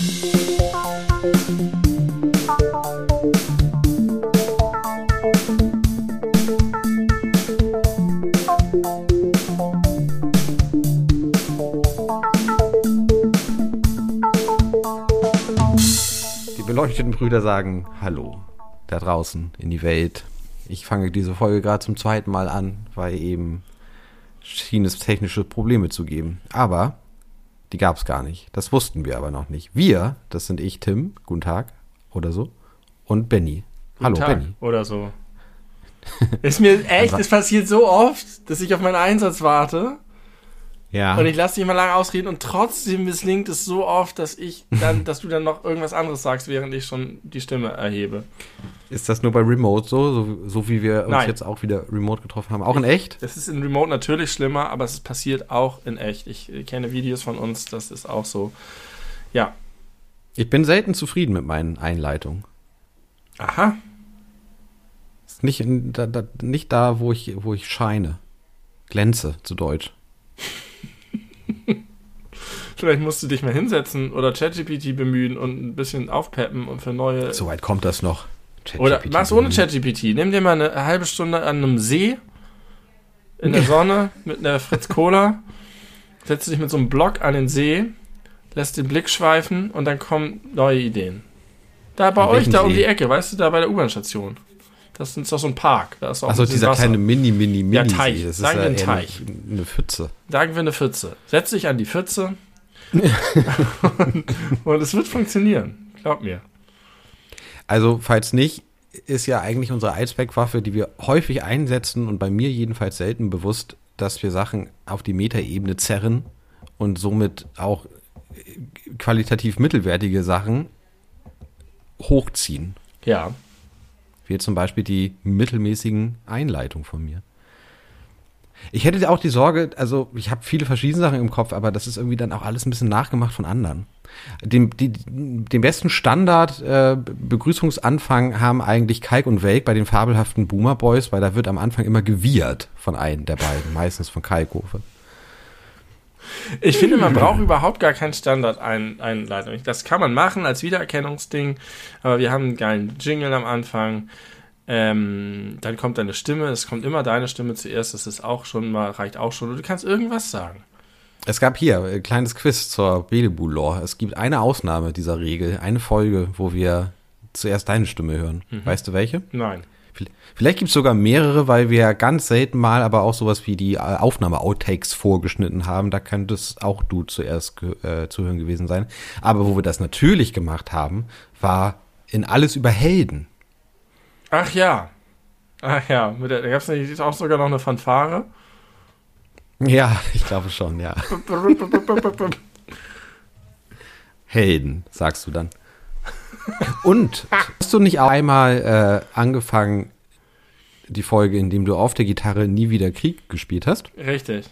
Beleuchteten Brüder sagen Hallo da draußen in die Welt. Ich fange diese Folge gerade zum zweiten Mal an, weil eben schien es technische Probleme zu geben. Aber die gab es gar nicht. Das wussten wir aber noch nicht. Wir, das sind ich, Tim, guten Tag oder so, und Benny. Hallo Tag, Benny. oder so. Ist mir echt, es passiert so oft, dass ich auf meinen Einsatz warte. Ja. Und ich lasse dich mal lange ausreden und trotzdem misslingt es so oft, dass du dann noch irgendwas anderes sagst, während ich schon die Stimme erhebe. Ist das nur bei Remote so wie wir uns Nein. jetzt auch wieder Remote getroffen haben? Auch in echt? Es ist in Remote natürlich schlimmer, aber es passiert auch in echt. Ich kenne Videos von uns, das ist auch so. Ja. Ich bin selten zufrieden mit meinen Einleitungen. Aha. Ist nicht da, wo ich scheine. Glänze, zu Deutsch. Vielleicht musst du dich mal hinsetzen oder ChatGPT bemühen und ein bisschen aufpeppen und für neue... So weit kommt das noch. Oder mach's ohne ChatGPT. Nimm dir mal eine halbe Stunde an einem See in der Sonne mit einer Fritz Cola, setzt dich mit so einem Block an den See, lässt den Blick schweifen und dann kommen neue Ideen. Da bei euch, da um die Ecke, weißt du, da bei der U-Bahn-Station. Das ist doch so ein Park. Da ist auch also dieser Wasser. Kleine Mini Ja, Teich. Das Sagen ist wir einen Teich. Eine Pfütze. Sagen wir eine Pfütze. Setz dich an die Pfütze und es wird funktionieren. Glaub mir. Also, falls nicht, ist ja eigentlich unsere Eisbergwaffe, die wir häufig einsetzen und bei mir jedenfalls selten bewusst, dass wir Sachen auf die Metaebene zerren und somit auch qualitativ mittelwertige Sachen hochziehen. Ja. Wie zum Beispiel die mittelmäßigen Einleitungen von mir. Ich hätte auch die Sorge, also ich habe viele verschiedene Sachen im Kopf, aber das ist irgendwie dann auch alles ein bisschen nachgemacht von anderen. Den besten Standard Begrüßungsanfang haben eigentlich Kalk und Welk bei den fabelhaften Boomer Boys, weil da wird am Anfang immer gewiehert von einem der beiden, meistens von Kalkofe. Ich finde, man braucht überhaupt gar keinen Standard-Einleitung. Das kann man machen als Wiedererkennungsding, aber wir haben einen geilen Jingle am Anfang. Dann kommt deine Stimme, es kommt immer deine Stimme zuerst, das ist auch schon mal, reicht auch schon. Und du kannst irgendwas sagen. Es gab hier ein kleines Quiz zur Beelzebub-Lore. Es gibt eine Ausnahme dieser Regel, eine Folge, wo wir zuerst deine Stimme hören. Weißt du welche? Nein. Vielleicht gibt es sogar mehrere, weil wir ganz selten mal aber auch sowas wie die Aufnahme-Outtakes vorgeschnitten haben. Da könnte es auch du zuerst zu hören gewesen sein. Aber wo wir das natürlich gemacht haben, war in Alles über Helden. Ach ja. Da gab es auch sogar noch eine Fanfare. Ja, ich glaube schon, ja. Helden, sagst du dann. Und hast du nicht auch einmal angefangen, die Folge, in dem du auf der Gitarre Nie wieder Krieg gespielt hast? Richtig.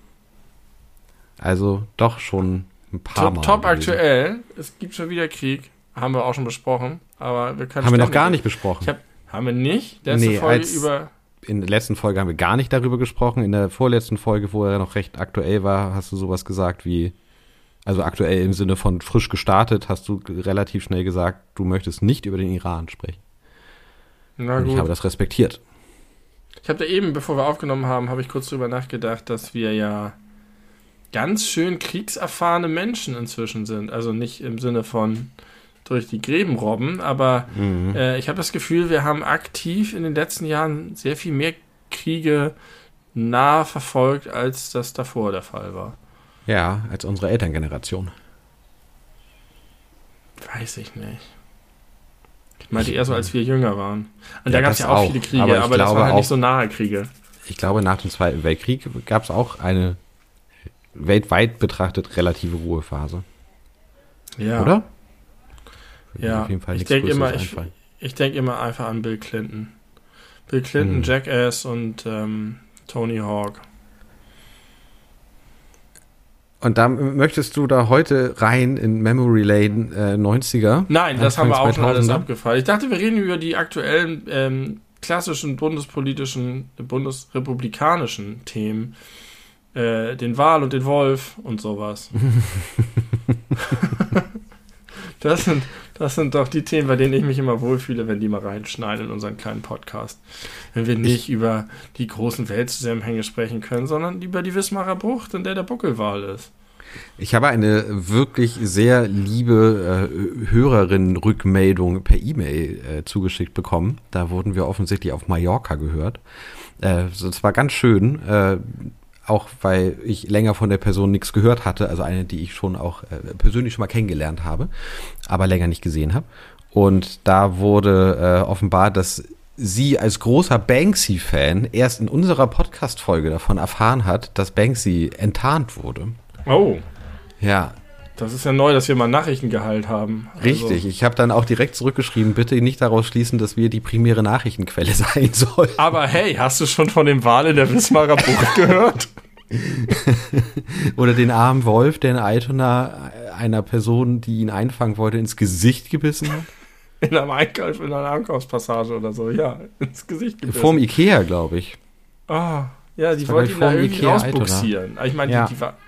Also doch schon ein paar Mal. Top aktuell. Es gibt schon wieder Krieg. Haben wir auch schon besprochen. Aber wir können haben wir noch gar nicht besprochen. Haben wir nicht? In der letzten Folge haben wir gar nicht darüber gesprochen. In der vorletzten Folge, wo er noch recht aktuell war, hast du sowas gesagt wie, also aktuell im Sinne von frisch gestartet, hast du relativ schnell gesagt, du möchtest nicht über den Iran sprechen. Na gut. Und ich habe das respektiert. Ich habe da eben, bevor wir aufgenommen haben, habe ich kurz drüber nachgedacht, dass wir ja ganz schön kriegserfahrene Menschen inzwischen sind. Also nicht im Sinne von durch die Gräben robben, aber ich habe das Gefühl, wir haben aktiv in den letzten Jahren sehr viel mehr Kriege nah verfolgt, als das davor der Fall war. Ja, als unsere Elterngeneration. Weiß ich nicht. Ich meinte eher so, als wir jünger waren. Und da gab es ja auch viele Kriege, aber das waren halt nicht so nahe Kriege. Ich glaube, nach dem Zweiten Weltkrieg gab es auch eine weltweit betrachtet relative Ruhephase. Ja. Oder? Ja, auf jeden Fall ich denke immer einfach an Bill Clinton. Bill Clinton, Jackass und Tony Hawk. Und da möchtest du da heute rein in Memory Lane 90er? Nein, das haben wir auch schon alles abgefallen. Ich dachte, wir reden über die aktuellen klassischen bundesrepublikanischen Themen. Den Wal und den Wolf und sowas. Das sind doch die Themen, bei denen ich mich immer wohlfühle, wenn die mal reinschneiden in unseren kleinen Podcast. Wenn wir nicht über die großen Weltzusammenhänge sprechen können, sondern über die Wismarer Bucht, in der der Buckelwal ist. Ich habe eine wirklich sehr liebe Hörerin-Rückmeldung per E-Mail zugeschickt bekommen. Da wurden wir offensichtlich auf Mallorca gehört. Das war ganz schön, auch weil ich länger von der Person nichts gehört hatte. Also eine, die ich schon auch persönlich schon mal kennengelernt habe, aber länger nicht gesehen habe. Und da wurde offenbar, dass sie als großer Banksy-Fan erst in unserer Podcast-Folge davon erfahren hat, dass Banksy enttarnt wurde. Oh. Ja. Das ist ja neu, dass wir mal Nachrichtengehalt haben. Richtig, ich habe dann auch direkt zurückgeschrieben, bitte nicht daraus schließen, dass wir die primäre Nachrichtenquelle sein sollen. Aber hey, hast du schon von dem Wal in der Wismarer Bucht gehört? Oder den armen Wolf, der in Altona einer Person, die ihn einfangen wollte, ins Gesicht gebissen hat? In einer Einkaufspassage oder so, ja, ins Gesicht gebissen. Vorm Ikea, glaube ich. Ah, ja, die wollten ihn da irgendwie rausbuxieren. Ich meine, ja. die war...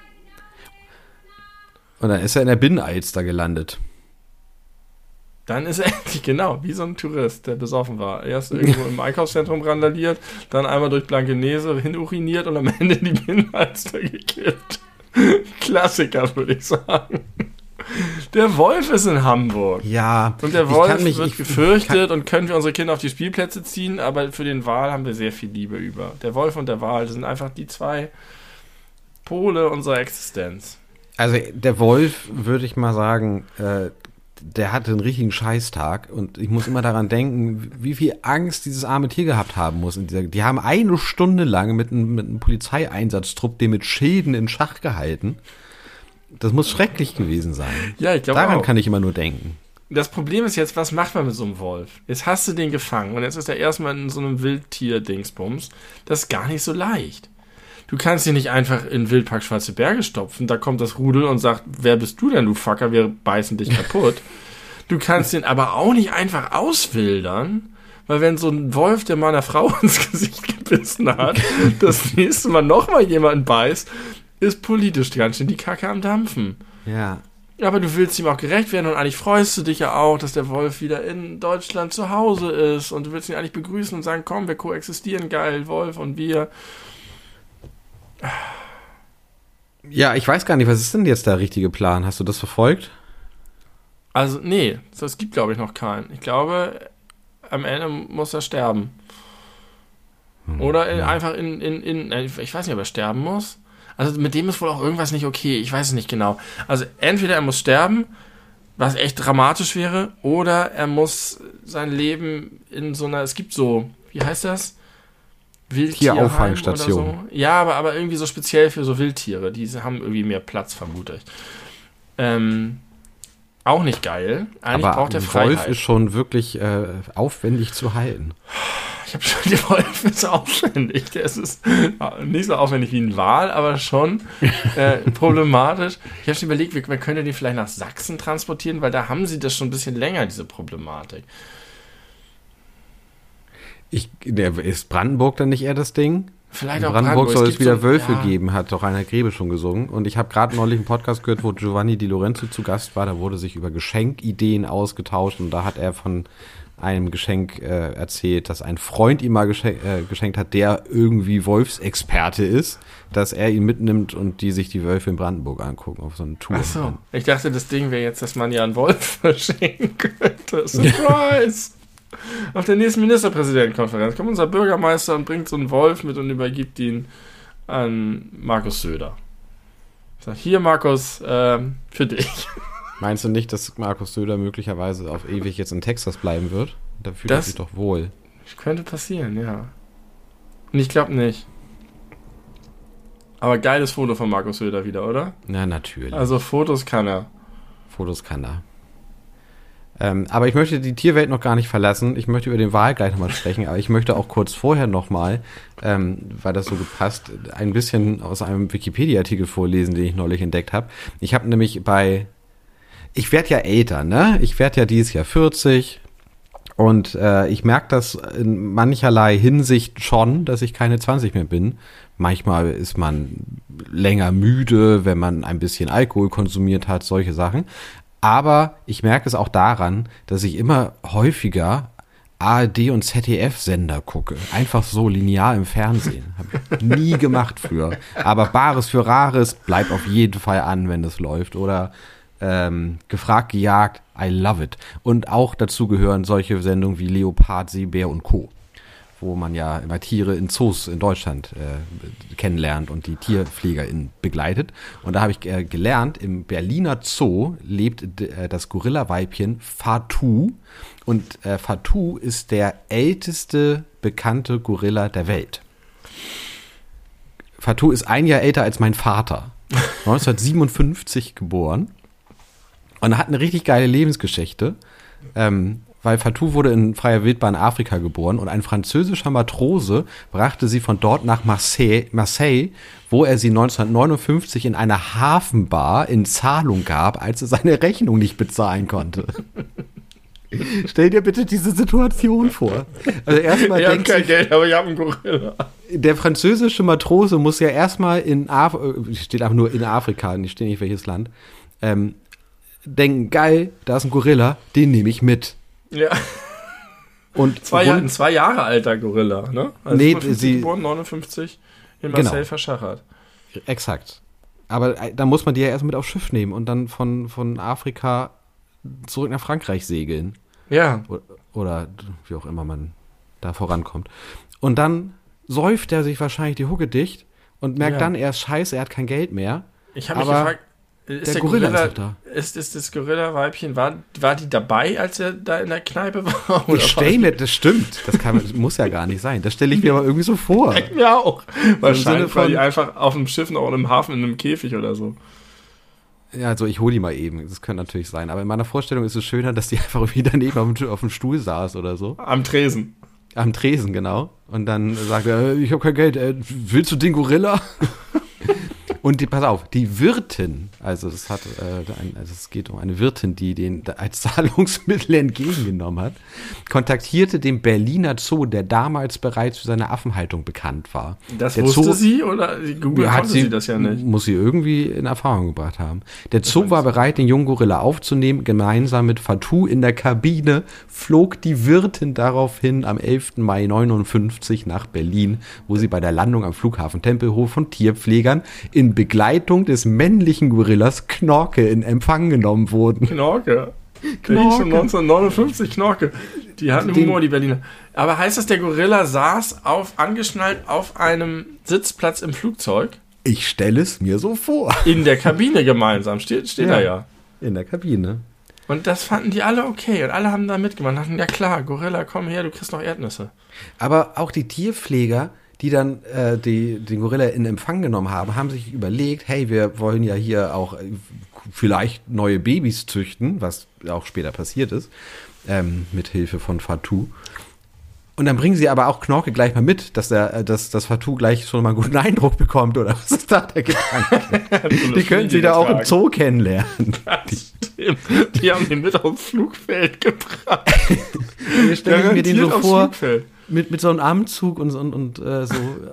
Und dann ist er in der Binnenalster gelandet. Dann ist er endlich, genau, wie so ein Tourist, der besoffen war. Erst irgendwo im Einkaufszentrum randaliert, dann einmal durch Blankenese hinuriniert und am Ende in die Binnenalster gekippt. Klassiker, würde ich sagen. Der Wolf ist in Hamburg. Ja. Und der Wolf wird gefürchtet und können wir unsere Kinder auf die Spielplätze ziehen, aber für den Wal haben wir sehr viel Liebe über. Der Wolf und der Wal, das sind einfach die zwei Pole unserer Existenz. Also der Wolf, würde ich mal sagen, der hatte einen richtigen Scheißtag und ich muss immer daran denken, wie viel Angst dieses arme Tier gehabt haben muss. Die haben 1 Stunde lang mit einem Polizeieinsatztrupp den mit Schilden in Schach gehalten. Das muss schrecklich gewesen sein. Ja, ich glaube auch. Daran kann ich immer nur denken. Das Problem ist jetzt, was macht man mit so einem Wolf? Jetzt hast du den gefangen und jetzt ist er erstmal in so einem Wildtier-Dingsbums. Das ist gar nicht so leicht. Du kannst ihn nicht einfach in Wildpark Schwarze Berge stopfen. Da kommt das Rudel und sagt, wer bist du denn, du Fucker, wir beißen dich kaputt. Du kannst ihn aber auch nicht einfach auswildern, weil wenn so ein Wolf, der mal einer Frau ins Gesicht gebissen hat, das nächste Mal nochmal jemanden beißt, ist politisch ganz schön die Kacke am Dampfen. Ja. Aber du willst ihm auch gerecht werden und eigentlich freust du dich ja auch, dass der Wolf wieder in Deutschland zu Hause ist und du willst ihn eigentlich begrüßen und sagen, komm, wir koexistieren, geil, Wolf und wir. Ja, ich weiß gar nicht, was ist denn jetzt der richtige Plan? Hast du das verfolgt? Also, nee, das gibt, glaube ich, noch keinen. Ich glaube, am Ende muss er sterben. Oder einfach ich weiß nicht, ob er sterben muss. Also mit dem ist wohl auch irgendwas nicht okay. Ich weiß es nicht genau. Also entweder er muss sterben, was echt dramatisch wäre, oder er muss sein Leben in so einer, es gibt so, wie heißt das? Tierauffangstation. Oder so. Ja, aber irgendwie so speziell für so Wildtiere. Die haben irgendwie mehr Platz, vermute ich. Auch nicht geil. Eigentlich aber braucht er ein Freiheit. Wolf ist schon wirklich aufwendig zu halten. Ich habe schon, der Wolf ist aufwendig. Der ist nicht so aufwendig wie ein Wal, aber schon problematisch. Ich habe schon überlegt, man könnte den vielleicht nach Sachsen transportieren, weil da haben sie das schon ein bisschen länger, diese Problematik. Ist Brandenburg dann nicht eher das Ding? Vielleicht in auch Brandenburg soll es wieder so, Wölfe ja. geben, hat doch Rainer Grebe schon gesungen. Und ich habe gerade neulich einen Podcast gehört, wo Giovanni Di Lorenzo zu Gast war. Da wurde sich über Geschenkideen ausgetauscht und da hat er von einem Geschenk erzählt, das ein Freund ihm mal geschenkt hat, der irgendwie Wolfsexperte ist, dass er ihn mitnimmt und die sich die Wölfe in Brandenburg angucken auf so eine Tour. Ach so, ich dachte, das Ding wäre jetzt, dass man ja einen Wolf verschenken könnte. Surprise! Auf der nächsten Ministerpräsidentenkonferenz kommt unser Bürgermeister und bringt so einen Wolf mit und übergibt ihn an Markus Söder. Ich sage, hier Markus, für dich. Meinst du nicht, dass Markus Söder möglicherweise auf ewig jetzt in Texas bleiben wird? Da fühlt er sich doch wohl. Könnte passieren, ja. Und ich glaube nicht. Aber geiles Foto von Markus Söder wieder, oder? Na, natürlich. Also Fotos kann er. Fotos kann er. Aber ich möchte die Tierwelt noch gar nicht verlassen. Ich möchte über den Wal gleich nochmal sprechen, aber ich möchte auch kurz vorher nochmal, weil das so gepasst, ein bisschen aus einem Wikipedia-Artikel vorlesen, den ich neulich entdeckt habe. Ich habe nämlich ich werde ja älter, ne? Ich werde ja dieses Jahr 40 und ich merke das in mancherlei Hinsicht schon, dass ich keine 20 mehr bin. Manchmal ist man länger müde, wenn man ein bisschen Alkohol konsumiert hat, solche Sachen. Aber ich merke es auch daran, dass ich immer häufiger ARD und ZDF-Sender gucke. Einfach so linear im Fernsehen. Habe ich nie gemacht früher. Aber Bares für Rares bleibt auf jeden Fall an, wenn das läuft. Oder Gefragt, gejagt, I love it. Und auch dazu gehören solche Sendungen wie Leopard, Seebär und Co., wo man ja immer Tiere in Zoos in Deutschland kennenlernt und die TierpflegerInnen begleitet. Und da habe ich gelernt, im Berliner Zoo lebt das Gorilla-Weibchen Fatou. Und Fatou ist der älteste bekannte Gorilla der Welt. Fatou ist 1 Jahr älter als mein Vater. 1957 geboren. Und er hat eine richtig geile Lebensgeschichte, weil Fatou wurde in freier Wildbahn in Afrika geboren und ein französischer Matrose brachte sie von dort nach Marseille, wo er sie 1959 in einer Hafenbar in Zahlung gab, als er seine Rechnung nicht bezahlen konnte. Stell dir bitte diese Situation vor. Also erstmal ich habe kein Geld, aber ich habe einen Gorilla. Der französische Matrose muss ja erstmal steht einfach nur in Afrika, nicht steht nicht welches Land, denken, geil, da ist ein Gorilla, den nehme ich mit. Ja. Und ein 2 Jahre alter Gorilla, ne? Also nee, 55 geboren, 59 in Marseille verschachert. Exakt. Aber da muss man die ja erst mit aufs Schiff nehmen und dann von Afrika zurück nach Frankreich segeln. Ja. Oder wie auch immer man da vorankommt. Und dann säuft er sich wahrscheinlich die Hucke dicht und merkt dann erst, scheiße, er hat kein Geld mehr. Ich habe mich gefragt, ist der Gorilla ist da. Ist das Gorilla-Weibchen, war die dabei, als er da in der Kneipe war? Oder ich stelle mir, das stimmt, muss ja gar nicht sein. Das stelle ich mir aber irgendwie so vor. Ich mir auch. Wahrscheinlich war die einfach auf dem Schiff noch im Hafen in einem Käfig oder so. Ja, also ich hole die mal eben. Das könnte natürlich sein. Aber in meiner Vorstellung ist es schöner, dass die einfach irgendwie daneben auf dem Stuhl saß oder so. Am Tresen. Am Tresen, genau. Und dann sagt er, ich habe kein Geld. Willst du den Gorilla? Und pass auf, die Wirtin, also es geht um eine Wirtin, die den als Zahlungsmittel entgegengenommen hat, kontaktierte den Berliner Zoo, der damals bereits für seine Affenhaltung bekannt war. Das wusste sie oder Google konnte sie das ja nicht? Muss sie irgendwie in Erfahrung gebracht haben. Der Zoo war bereit, den jungen Gorilla aufzunehmen. Gemeinsam mit Fatou in der Kabine flog die Wirtin daraufhin am 11. Mai 1959 nach Berlin, wo sie bei der Landung am Flughafen Tempelhof von Tierpflegern in Begleitung des männlichen Gorillas Knorke in Empfang genommen wurden. Knorke. Der hieß schon 1959 Knorke. Die hatten Humor, die Berliner. Aber heißt das, der Gorilla saß angeschnallt auf einem Sitzplatz im Flugzeug? Ich stelle es mir so vor. In der Kabine gemeinsam, steht da ja. In der Kabine. Und das fanden die alle okay und alle haben da mitgemacht. Dachten, ja klar, Gorilla, komm her, du kriegst noch Erdnüsse. Aber auch die Tierpfleger, die dann den Gorilla in Empfang genommen haben sich überlegt, hey, wir wollen ja hier auch vielleicht neue Babys züchten, was auch später passiert ist, mit Hilfe von Fatou. Und dann bringen sie aber auch Knorke gleich mal mit, dass Fatou gleich schon mal einen guten Eindruck bekommt, oder was ist da der Gedanke? Die können sie da auch im Zoo kennenlernen. Die haben den mit aufs Flugfeld gebracht. Wir stellen mir den so vor, mit so einem Armzug und so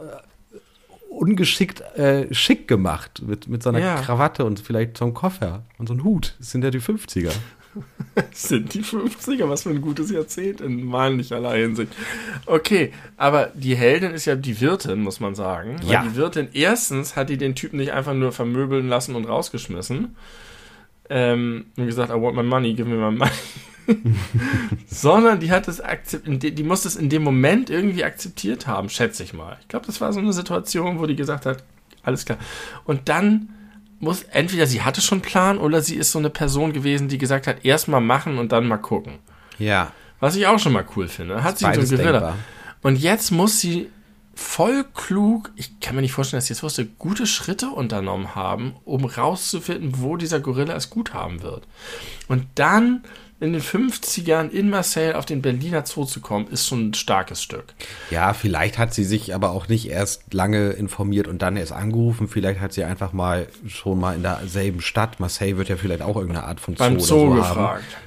ungeschickt schick gemacht, mit so einer Krawatte und vielleicht so einem Koffer und so einem Hut. Das sind ja die 50er. Sind die 50er? Was für ein gutes Jahrzehnt in mancherlei Hinsicht. Okay, aber die Heldin ist ja die Wirtin, muss man sagen. Weil die Wirtin, erstens hat die den Typen nicht einfach nur vermöbeln lassen und rausgeschmissen. Und gesagt, I want my money, give me my money. Sondern die hat es die muss es in dem Moment irgendwie akzeptiert haben, schätze ich mal. Ich glaube, das war so eine Situation, wo die gesagt hat, alles klar. Und dann muss entweder sie hatte schon einen Plan oder sie ist so eine Person gewesen, die gesagt hat, erst mal machen und dann mal gucken. Ja. Was ich auch schon mal cool finde. Hat sie so einen Gorilla. Und jetzt muss sie voll klug, ich kann mir nicht vorstellen, dass sie jetzt wusste, gute Schritte unternommen haben, um rauszufinden, wo dieser Gorilla es gut haben wird. Und dann in den 50ern in Marseille auf den Berliner Zoo zu kommen, ist schon ein starkes Stück. Ja, vielleicht hat sie sich aber auch nicht erst lange informiert und dann erst angerufen. Vielleicht hat sie einfach schon mal in derselben Stadt, Marseille wird ja vielleicht auch irgendeine Art von Zoo beim Zoo oder so gefragt. haben.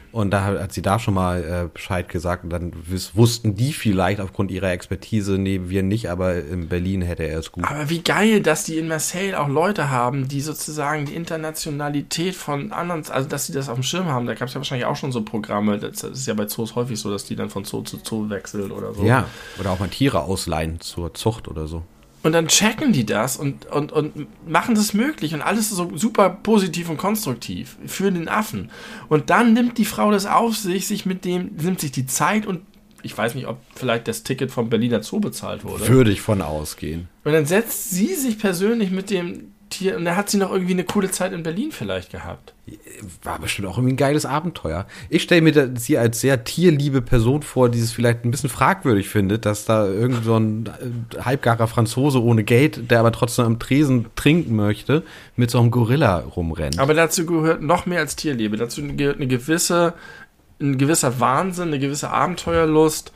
Und da hat sie da schon mal Bescheid gesagt und dann wussten die vielleicht aufgrund ihrer Expertise, nee, wir nicht, aber in Berlin hätte er es gut. Aber wie geil, dass die in Marseille auch Leute haben, die sozusagen die Internationalität von anderen, also dass sie das auf dem Schirm haben. Da gab es ja wahrscheinlich auch schon so Programme, das ist ja bei Zoos häufig so, dass die dann von Zoo zu Zoo wechseln oder so. Ja, oder auch mal Tiere ausleihen zur Zucht oder so. Und dann checken die das und machen das möglich und alles so super positiv und konstruktiv für den Affen. Und dann nimmt die Frau das auf sich, nimmt sich die Zeit und ich weiß nicht, ob vielleicht das Ticket vom Berliner Zoo bezahlt wurde. Würde ich von ausgehen. Und dann setzt sie sich persönlich mit dem Tier und dann hat sie noch irgendwie eine coole Zeit in Berlin vielleicht gehabt. War bestimmt auch irgendwie ein geiles Abenteuer. Ich stelle mir sie als sehr tierliebe Person vor, die es vielleicht ein bisschen fragwürdig findet, dass da irgend so ein halbgarer Franzose ohne Geld, der aber trotzdem am Tresen trinken möchte, mit so einem Gorilla rumrennt. Aber dazu gehört noch mehr als Tierliebe. Dazu gehört ein gewisser Wahnsinn, eine gewisse Abenteuerlust.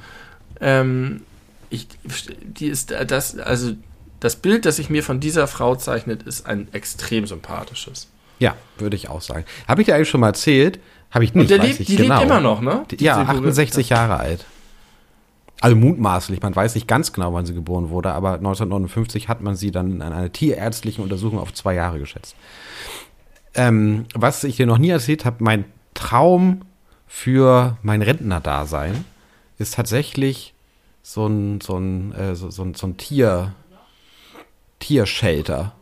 Das Bild, das sich mir von dieser Frau zeichnet, ist ein extrem sympathisches. Ja, würde ich auch sagen. Habe ich dir eigentlich schon mal erzählt? Habe ich nicht, und die lebt immer noch, ne? Ja, 68 Jahre alt. Also mutmaßlich, man weiß nicht ganz genau, wann sie geboren wurde, aber 1959 hat man sie dann an einer tierärztlichen Untersuchung auf 2 Jahre geschätzt. Was ich dir noch nie erzählt habe, mein Traum für mein Rentnerdasein ist tatsächlich so ein Tiershelter.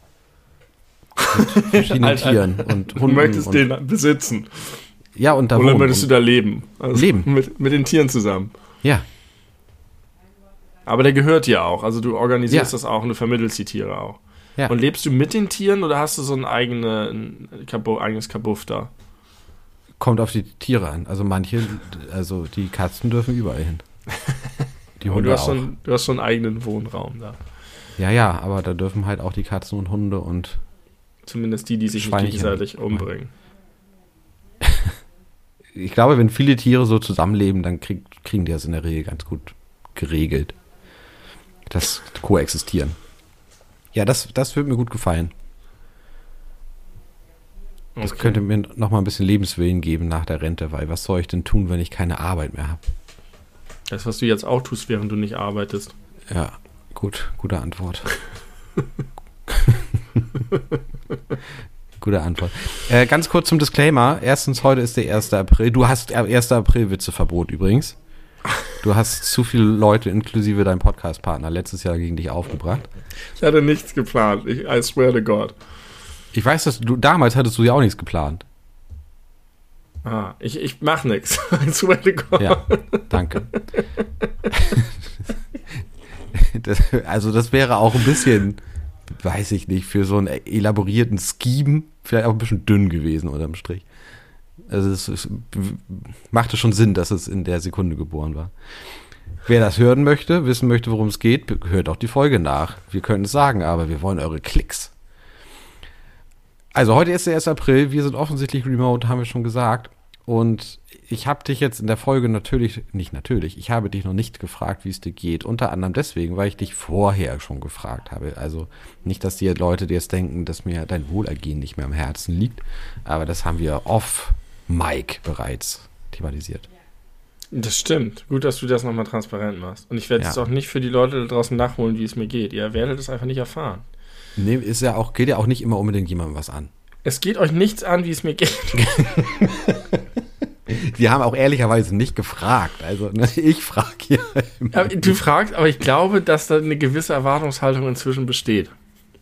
Mit verschiedenen Tieren und Hunden. Du möchtest den besitzen. Ja, und da oder möchtest du da leben? Also leben. Mit den Tieren zusammen. Ja. Aber der gehört dir auch. Also du organisierst das auch und du vermittelst die Tiere auch. Ja. Und lebst du mit den Tieren oder hast du so ein eigenes Kabuff da? Kommt auf die Tiere an. Also die Katzen dürfen überall hin. Die Hunde auch. Du hast schon einen eigenen Wohnraum da. Ja, aber da dürfen halt auch die Katzen und Hunde und zumindest die sich nicht gegenseitig umbringen. Ich glaube, wenn viele Tiere so zusammenleben, dann kriegen die das in der Regel ganz gut geregelt. Das Koexistieren. Ja, das würde mir gut gefallen. Das könnte mir noch mal ein bisschen Lebenswillen geben nach der Rente, weil was soll ich denn tun, wenn ich keine Arbeit mehr habe? Das, was du jetzt auch tust, während du nicht arbeitest. Ja, gute Antwort. Gute Antwort. Ganz kurz zum Disclaimer. Erstens, heute ist der 1. April. Du hast 1. April-Witzeverbot übrigens. Du hast zu viele Leute, inklusive deinem Podcast-Partner, letztes Jahr gegen dich aufgebracht. Ich hatte nichts geplant. I swear to God. Ich weiß, dass damals hattest du ja auch nichts geplant. Ich mach nichts. I swear to God. Ja, danke. Das wäre auch ein bisschen, weiß ich nicht, für so einen elaborierten Scheme vielleicht auch ein bisschen dünn gewesen unterm Strich. Also es machte schon Sinn, dass es in der Sekunde geboren war. Wer das hören möchte, wissen möchte, worum es geht, hört auch die Folge nach. Wir können es sagen, aber wir wollen eure Klicks. Also heute ist der 1. April, wir sind offensichtlich remote, haben wir schon gesagt. Und ich habe dich jetzt in der Folge ich habe dich noch nicht gefragt, wie es dir geht. Unter anderem deswegen, weil ich dich vorher schon gefragt habe. Also nicht, dass die Leute dir jetzt denken, dass mir dein Wohlergehen nicht mehr am Herzen liegt. Aber das haben wir off-Mic bereits thematisiert. Das stimmt. Gut, dass du das nochmal transparent machst. Und ich werde es auch nicht für die Leute da draußen nachholen, wie es mir geht. Ihr werdet es einfach nicht erfahren. Nee, geht ja auch nicht immer unbedingt jemandem was an. Es geht euch nichts an, wie es mir geht. Die haben auch ehrlicherweise nicht gefragt. Also ich frage hier. Du fragst, aber ich glaube, dass da eine gewisse Erwartungshaltung inzwischen besteht.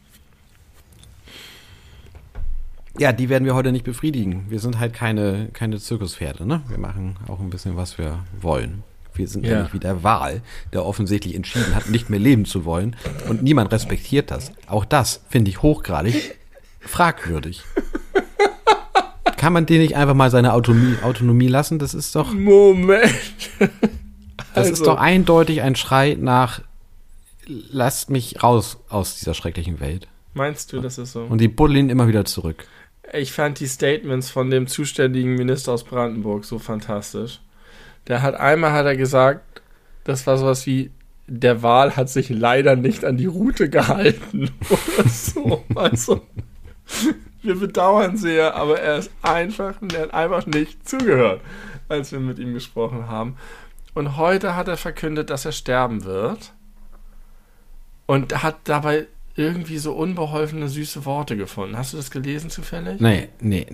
Ja, die werden wir heute nicht befriedigen. Wir sind halt keine Zirkuspferde, ne? Wir machen auch ein bisschen, was wir wollen. Wir sind nämlich wie der Wal, der offensichtlich entschieden hat, nicht mehr leben zu wollen. Und niemand respektiert das. Auch das finde ich hochgradig fragwürdig. Kann man den nicht einfach mal seine Autonomie lassen? Das ist doch... Moment. Das ist doch eindeutig ein Schrei nach, lasst mich raus aus dieser schrecklichen Welt. Meinst du, das ist so? Und die buddeln ihn immer wieder zurück. Ich fand die Statements von dem zuständigen Minister aus Brandenburg so fantastisch. Einmal hat er gesagt, das war sowas wie, der Wal hat sich leider nicht an die Route gehalten oder so. Also, Wir bedauern sehr, aber er hat einfach nicht zugehört, als wir mit ihm gesprochen haben. Und heute hat er verkündet, dass er sterben wird. Und hat dabei irgendwie so unbeholfene, süße Worte gefunden. Hast du das gelesen zufällig? Nee.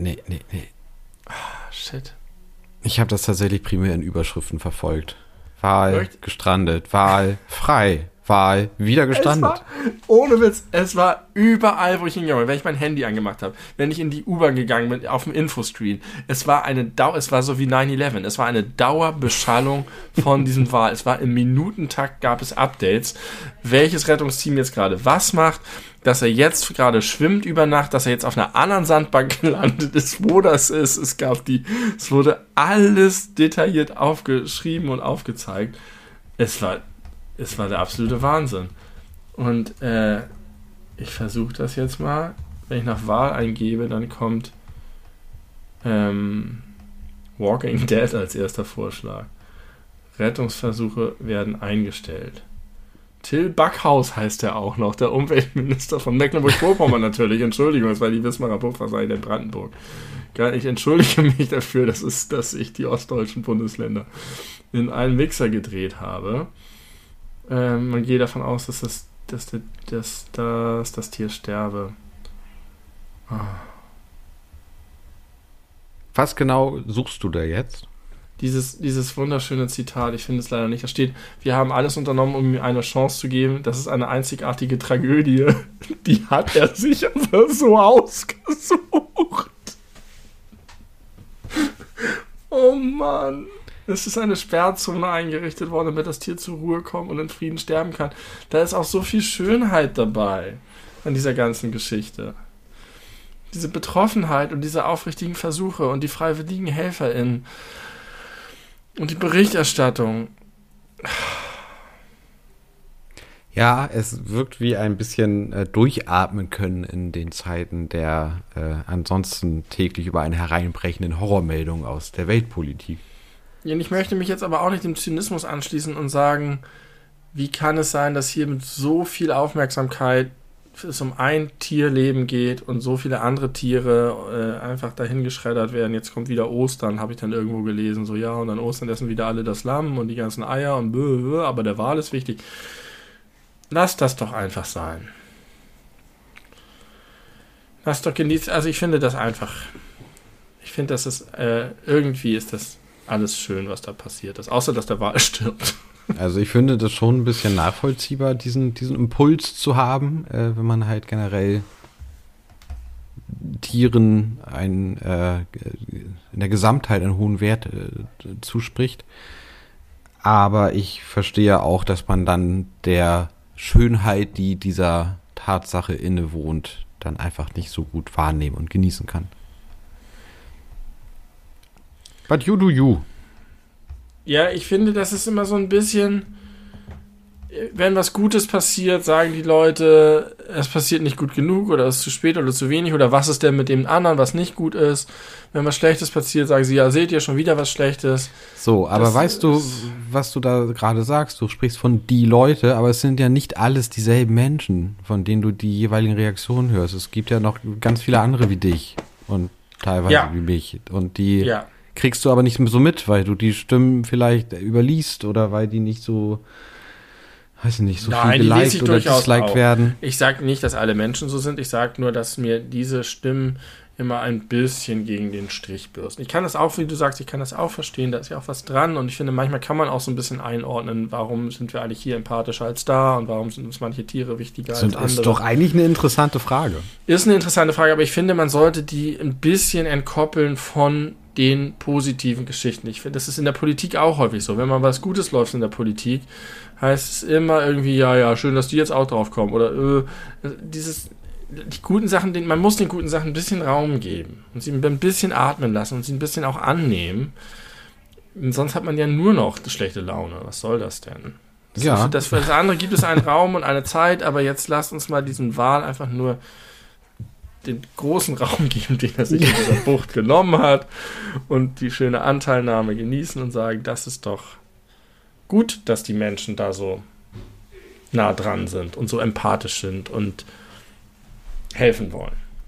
Shit. Ich habe das tatsächlich primär in Überschriften verfolgt. Wahl gestrandet, Wahl frei, Wahl wieder gestrandet. Ohne Witz, es war überall, wo ich hingegangen bin, wenn ich mein Handy angemacht habe, wenn ich in die U-Bahn gegangen bin, auf dem Infoscreen. Es war so wie 9/11. Es war eine Dauerbeschallung von diesem Wahl. Es war im Minutentakt, gab es Updates, welches Rettungsteam jetzt gerade was macht, dass er jetzt gerade schwimmt über Nacht, dass er jetzt auf einer anderen Sandbank gelandet ist, wo das ist. Es wurde alles detailliert aufgeschrieben und aufgezeigt. Es war der absolute Wahnsinn. Und ich versuche das jetzt mal. Wenn ich nach Wahl eingebe, dann kommt Walking Dead als erster Vorschlag. Rettungsversuche werden eingestellt. Till Backhaus heißt er auch noch, der Umweltminister von Mecklenburg-Vorpommern natürlich. Entschuldigung, das war die Wismarer Pufferei in Brandenburg. Ich entschuldige mich dafür, dass ich die ostdeutschen Bundesländer in einen Mixer gedreht habe. Man geht davon aus, dass das Tier sterbe. Was genau suchst du da jetzt? Dieses wunderschöne Zitat, ich finde es leider nicht. Da steht, wir haben alles unternommen, um ihm eine Chance zu geben. Das ist eine einzigartige Tragödie. Die hat er sich aber so ausgesucht. Oh Mann. Es ist eine Sperrzone eingerichtet worden, damit das Tier zur Ruhe kommt und in Frieden sterben kann. Da ist auch so viel Schönheit dabei an dieser ganzen Geschichte. Diese Betroffenheit und diese aufrichtigen Versuche und die freiwilligen HelferInnen und die Berichterstattung. Ja, es wirkt wie ein bisschen durchatmen können in den Zeiten der ansonsten täglich über eine hereinbrechenden Horrormeldung aus der Weltpolitik. Ja, ich möchte mich jetzt aber auch nicht dem Zynismus anschließen und sagen, wie kann es sein, dass hier mit so viel Aufmerksamkeit es um ein Tierleben geht und so viele andere Tiere einfach dahin geschreddert werden. Jetzt kommt wieder Ostern, habe ich dann irgendwo gelesen. So, ja, und an Ostern essen wieder alle das Lamm und die ganzen Eier und aber der Wal ist wichtig. Lass das doch einfach sein. Lass doch genießen. Also ich finde das einfach, dass es irgendwie ist das alles schön, was da passiert ist. Außer, dass der Wal stirbt. Also ich finde das schon ein bisschen nachvollziehbar, diesen Impuls zu haben, wenn man halt generell Tieren in der Gesamtheit einen hohen Wert zuspricht. Aber ich verstehe auch, dass man dann der Schönheit, die dieser Tatsache innewohnt, dann einfach nicht so gut wahrnehmen und genießen kann. But you do you. Ja, ich finde, das ist immer so ein bisschen, wenn was Gutes passiert, sagen die Leute, es passiert nicht gut genug oder es ist zu spät oder zu wenig oder was ist denn mit dem anderen, was nicht gut ist. Wenn was Schlechtes passiert, sagen sie, ja, seht ihr schon wieder was Schlechtes. So, aber weißt du, was du da gerade sagst? Du sprichst von die Leute, aber es sind ja nicht alles dieselben Menschen, von denen du die jeweiligen Reaktionen hörst. Es gibt ja noch ganz viele andere wie dich und teilweise wie mich und die kriegst du aber nicht so mit, weil du die Stimmen vielleicht überliest oder weil die nicht so, weiß ich nicht, so viel geliked oder disliked werden. Ich sage nicht, dass alle Menschen so sind. Ich sage nur, dass mir diese Stimmen immer ein bisschen gegen den Strich bürsten. Ich kann das auch, wie du sagst, ich kann das auch verstehen. Da ist ja auch was dran. Und ich finde, manchmal kann man auch so ein bisschen einordnen, warum sind wir eigentlich hier empathischer als da und warum sind uns manche Tiere wichtiger als andere. Das ist doch eigentlich eine interessante Frage. Ist eine interessante Frage, aber ich finde, man sollte die ein bisschen entkoppeln von den positiven Geschichten. Ich finde, das ist in der Politik auch häufig so. Wenn mal was Gutes läuft in der Politik, heißt es immer irgendwie, ja, schön, dass die jetzt auch drauf kommen. Oder die guten Sachen, man muss den guten Sachen ein bisschen Raum geben und sie ein bisschen atmen lassen und sie ein bisschen auch annehmen. Und sonst hat man ja nur noch schlechte Laune. Was soll das denn? Für das andere gibt es einen Raum und eine Zeit, aber jetzt lasst uns mal diesen Wal einfach nur den großen Raum geben, den er sich in dieser Bucht genommen hat und die schöne Anteilnahme genießen und sagen, das ist doch gut, dass die Menschen da so nah dran sind und so empathisch sind und helfen wollen.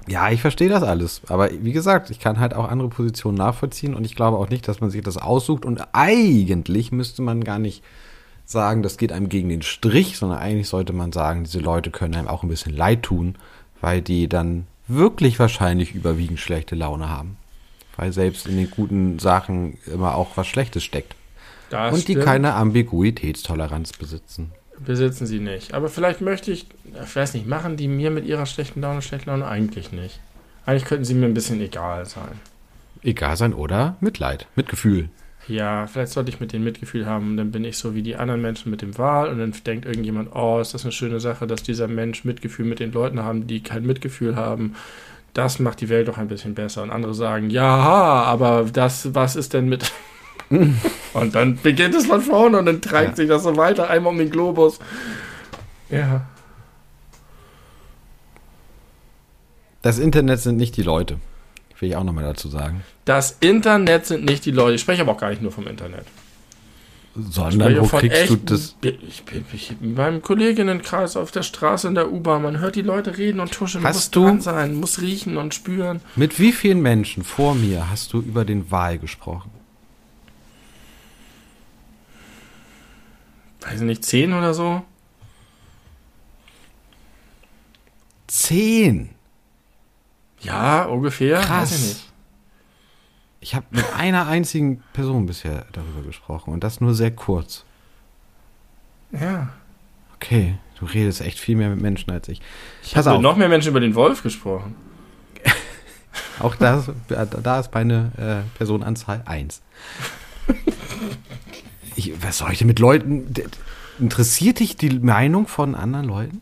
Ja, ich verstehe das alles. Aber wie gesagt, ich kann halt auch andere Positionen nachvollziehen und ich glaube auch nicht, dass man sich das aussucht. Und eigentlich müsste man gar nicht sagen, das geht einem gegen den Strich, sondern eigentlich sollte man sagen, diese Leute können einem auch ein bisschen leid tun, weil die dann wirklich wahrscheinlich überwiegend schlechte Laune haben. Weil selbst in den guten Sachen immer auch was Schlechtes steckt. Das und stimmt. die keine Ambiguitätstoleranz besitzen. Besitzen sie nicht. Aber vielleicht ich weiß nicht, machen die mir mit ihrer schlechte Laune eigentlich nicht. Eigentlich könnten sie mir ein bisschen egal sein. Egal sein oder Mitleid, Mitgefühl. Ja, vielleicht sollte ich mit denen Mitgefühl haben. Dann bin ich so wie die anderen Menschen mit dem Wal und dann denkt irgendjemand, oh, ist das eine schöne Sache, dass dieser Mensch Mitgefühl mit den Leuten haben, die kein Mitgefühl haben. Das macht die Welt doch ein bisschen besser. Und andere sagen, ja, aber was ist denn mit... Und dann beginnt es von vorne und dann treibt sich das so weiter, einmal um den Globus. Ja. Das Internet sind nicht die Leute. Will ich auch nochmal dazu sagen. Das Internet sind nicht die Leute. Ich spreche aber auch gar nicht nur vom Internet. Sondern wo kriegst du das? Ich bin in meinem Kolleginnenkreis auf der Straße in der U-Bahn. Man hört die Leute reden und tuscheln. Hast muss dran du sein, muss riechen und spüren. Mit wie vielen Menschen vor mir hast du über den Wal gesprochen? Weiß ich nicht, 10 oder so? 10? Ja, ungefähr. Krass. Weiß ich nicht. Ich habe mit einer einzigen Person bisher darüber gesprochen und das nur sehr kurz. Ja. Okay, du redest echt viel mehr mit Menschen als ich. Ich habe mit noch mehr Menschen über den Wolf gesprochen. Auch da ist meine Personenanzahl 1. Was soll ich denn mit Leuten? Interessiert dich die Meinung von anderen Leuten?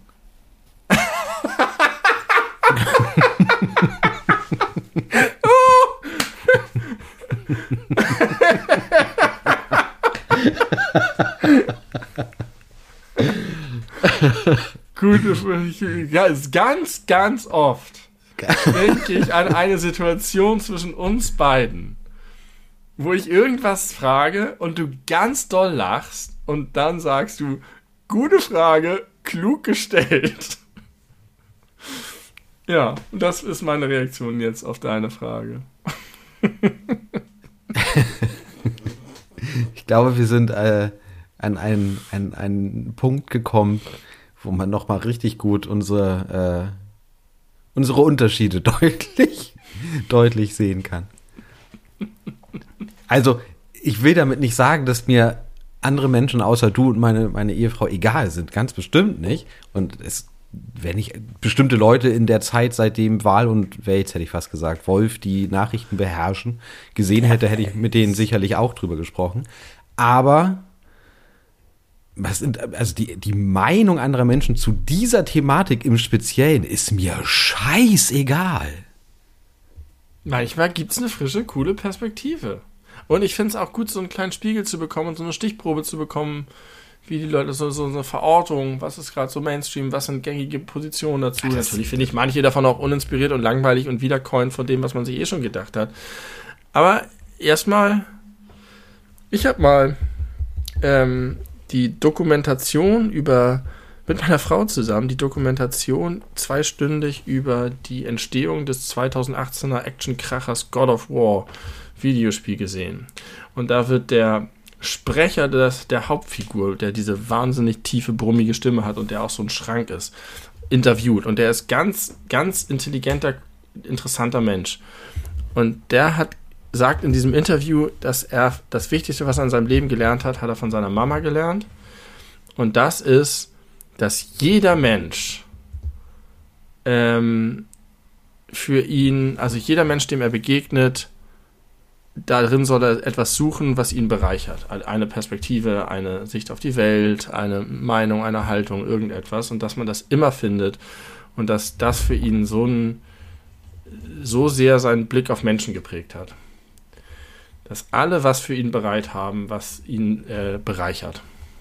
Gut, ja, ganz, ganz oft denke ich an eine Situation zwischen uns beiden, wo ich irgendwas frage und du ganz doll lachst und dann sagst du, gute Frage, klug gestellt. Ja, das ist meine Reaktion jetzt auf deine Frage. Ich glaube, wir sind an einen Punkt gekommen, wo man nochmal richtig gut unsere Unterschiede deutlich sehen kann. Also, ich will damit nicht sagen, dass mir andere Menschen außer du und meine Ehefrau egal sind. Ganz bestimmt nicht. Und wenn ich bestimmte Leute in der Zeit, seitdem Wal und Wels, hätte ich fast gesagt, Wolf, die Nachrichten beherrschen, gesehen hätte ich mit denen sicherlich auch drüber gesprochen. Aber die Meinung anderer Menschen zu dieser Thematik im Speziellen ist mir scheißegal. Manchmal gibt es eine frische, coole Perspektive. Und ich finde es auch gut, so einen kleinen Spiegel zu bekommen und so eine Stichprobe zu bekommen, wie die Leute, so eine Verortung, was ist gerade so Mainstream, was sind gängige Positionen dazu. Natürlich finde ich manche davon auch uninspiriert und langweilig und wiederkäuen von dem, was man sich eh schon gedacht hat. Aber erstmal, ich habe mal die Dokumentation mit meiner Frau zusammen, die Dokumentation zweistündig über die Entstehung des 2018er Actionkrachers God of War Videospiel gesehen. Und da wird der Sprecher der Hauptfigur, der diese wahnsinnig tiefe, brummige Stimme hat und der auch so ein Schrank ist, interviewt. Und der ist ganz, ganz intelligenter, interessanter Mensch. Und der sagt in diesem Interview, dass er das Wichtigste, was er in seinem Leben gelernt hat, hat er von seiner Mama gelernt. Und das ist, dass jeder Mensch für ihn, also jeder Mensch, dem er begegnet, darin soll er etwas suchen, was ihn bereichert. Eine Perspektive, eine Sicht auf die Welt, eine Meinung, eine Haltung, irgendetwas. Und dass man das immer findet und dass das für ihn so sehr seinen Blick auf Menschen geprägt hat. Dass alle was für ihn bereit haben, was ihn bereichert.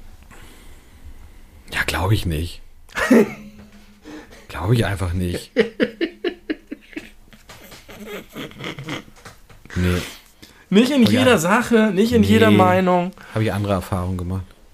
Ja, glaube ich nicht. Glaube ich einfach nicht. Nee. Nicht in jeder Sache, nicht in jeder Meinung. Habe ich andere Erfahrungen gemacht.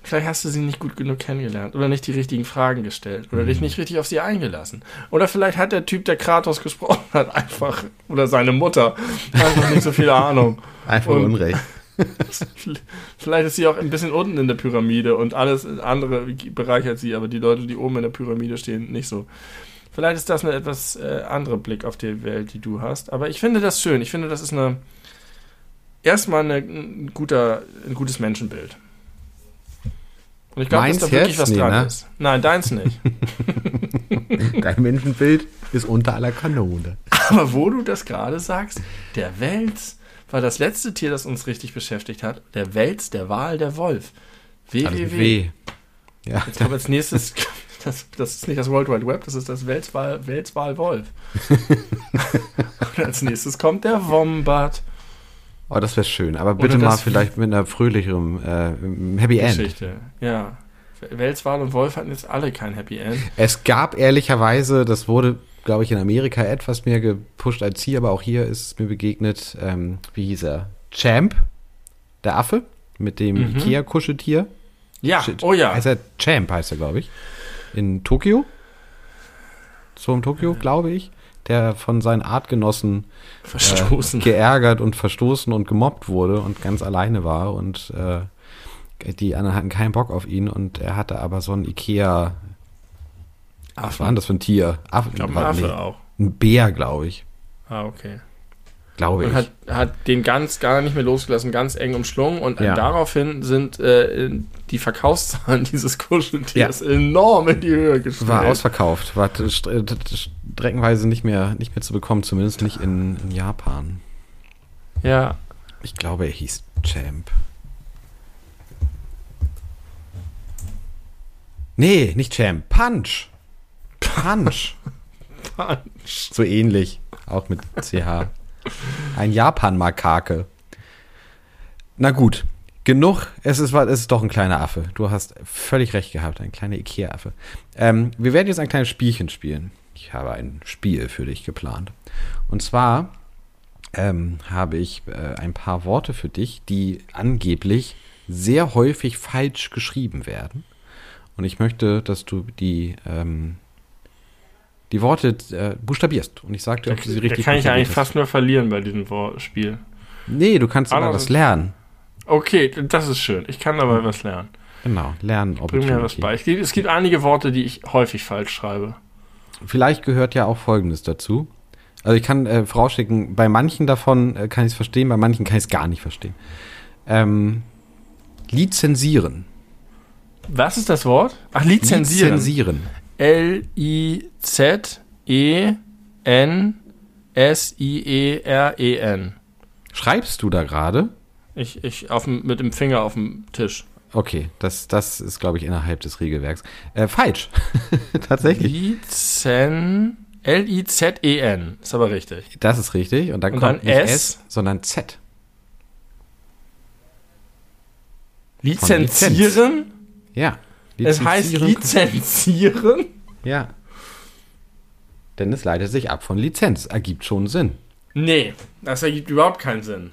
Vielleicht hast du sie nicht gut genug kennengelernt oder nicht die richtigen Fragen gestellt oder dich nicht richtig auf sie eingelassen. Oder vielleicht hat der Typ, der Kratos gesprochen hat, einfach, oder seine Mutter, einfach nicht so viel Ahnung. Einfach Unrecht. Vielleicht ist sie auch ein bisschen unten in der Pyramide und alles andere bereichert sie, aber die Leute, die oben in der Pyramide stehen, nicht so. Vielleicht ist das eine etwas andere Blick auf die Welt, die du hast. Aber ich finde das schön. Ich finde, das ist erstmal ein gutes Menschenbild. Und ich glaube, dass da wirklich was dran ist. Nein, deins nicht. Dein Menschenbild ist unter aller Kanone. Aber wo du das gerade sagst, der Wels war das letzte Tier, das uns richtig beschäftigt hat. Der Wels, der Wal, der Wolf. www. Ja. Jetzt kommt als nächstes, das ist nicht das World Wide Web, das ist das Wels, Wal, Wolf. Und als nächstes kommt der Wombat. Oh, das wäre schön. Aber bitte mal vielleicht mit einer fröhlicheren Happy End. Geschichte. Ja. Wels, Wal und Wolf hatten jetzt alle kein Happy End. Es gab ehrlicherweise, das wurde, glaube ich, in Amerika etwas mehr gepusht als hier, aber auch hier ist es mir begegnet, wie hieß er? Champ, der Affe, mit dem Ikea-Kuscheltier. Ja, oh ja. Champ heißt er, glaube ich. In Tokio. So in Tokio, glaube ich. Der von seinen Artgenossen geärgert und verstoßen und gemobbt wurde und ganz alleine war und die anderen hatten keinen Bock auf ihn und er hatte aber so ein Ikea. Was war denn das für ein Tier? Ich glaube, ein Affe auch. Ein Bär, glaube ich. Ah, okay. Glaube ich. Und hat den gar nicht mehr losgelassen, ganz eng umschlungen und daraufhin sind die Verkaufszahlen dieses Kuscheltiers enorm in die Höhe gestiegen. War ausverkauft, war streckenweise nicht mehr zu bekommen, zumindest nicht in Japan. Ja. Ich glaube, er hieß Champ. Nee, nicht Champ, Punch. Punch. So ähnlich, auch mit CH. Ein Japan-Makake. Na gut, genug. Es ist doch ein kleiner Affe. Du hast völlig recht gehabt, ein kleiner Ikea-Affe. Wir werden jetzt ein kleines Spielchen spielen. Ich habe ein Spiel für dich geplant. Und zwar habe ich ein paar Worte für dich, die angeblich sehr häufig falsch geschrieben werden. Und ich möchte, dass du die Worte buchstabierst. Und ich sage dir, ob du sie richtig buchstabierst. Da kann ich eigentlich fast nur verlieren bei diesem Spiel. Nee, du kannst aber was lernen. Okay, das ist schön. Ich kann aber was lernen. Genau, lernen. Bring mir was bei. Es gibt einige Worte, die ich häufig falsch schreibe. Vielleicht gehört ja auch Folgendes dazu. Also ich kann vorausschicken, bei manchen davon kann ich es verstehen, bei manchen kann ich es gar nicht verstehen. Lizenzieren. Was ist das Wort? Ach, lizenzieren. Lizenzieren. Lizensieren. Schreibst du da gerade? Ich mit dem Finger auf dem Tisch. Okay, das ist, glaube ich, innerhalb des Regelwerks. Falsch. Tatsächlich. Lizen. Ist aber richtig. Das ist richtig. Und dann kommt nicht S, sondern Z. Lizenzieren? Ja. Es heißt lizenzieren? Ja. Denn es leitet sich ab von Lizenz. Ergibt schon Sinn. Nee, das ergibt überhaupt keinen Sinn.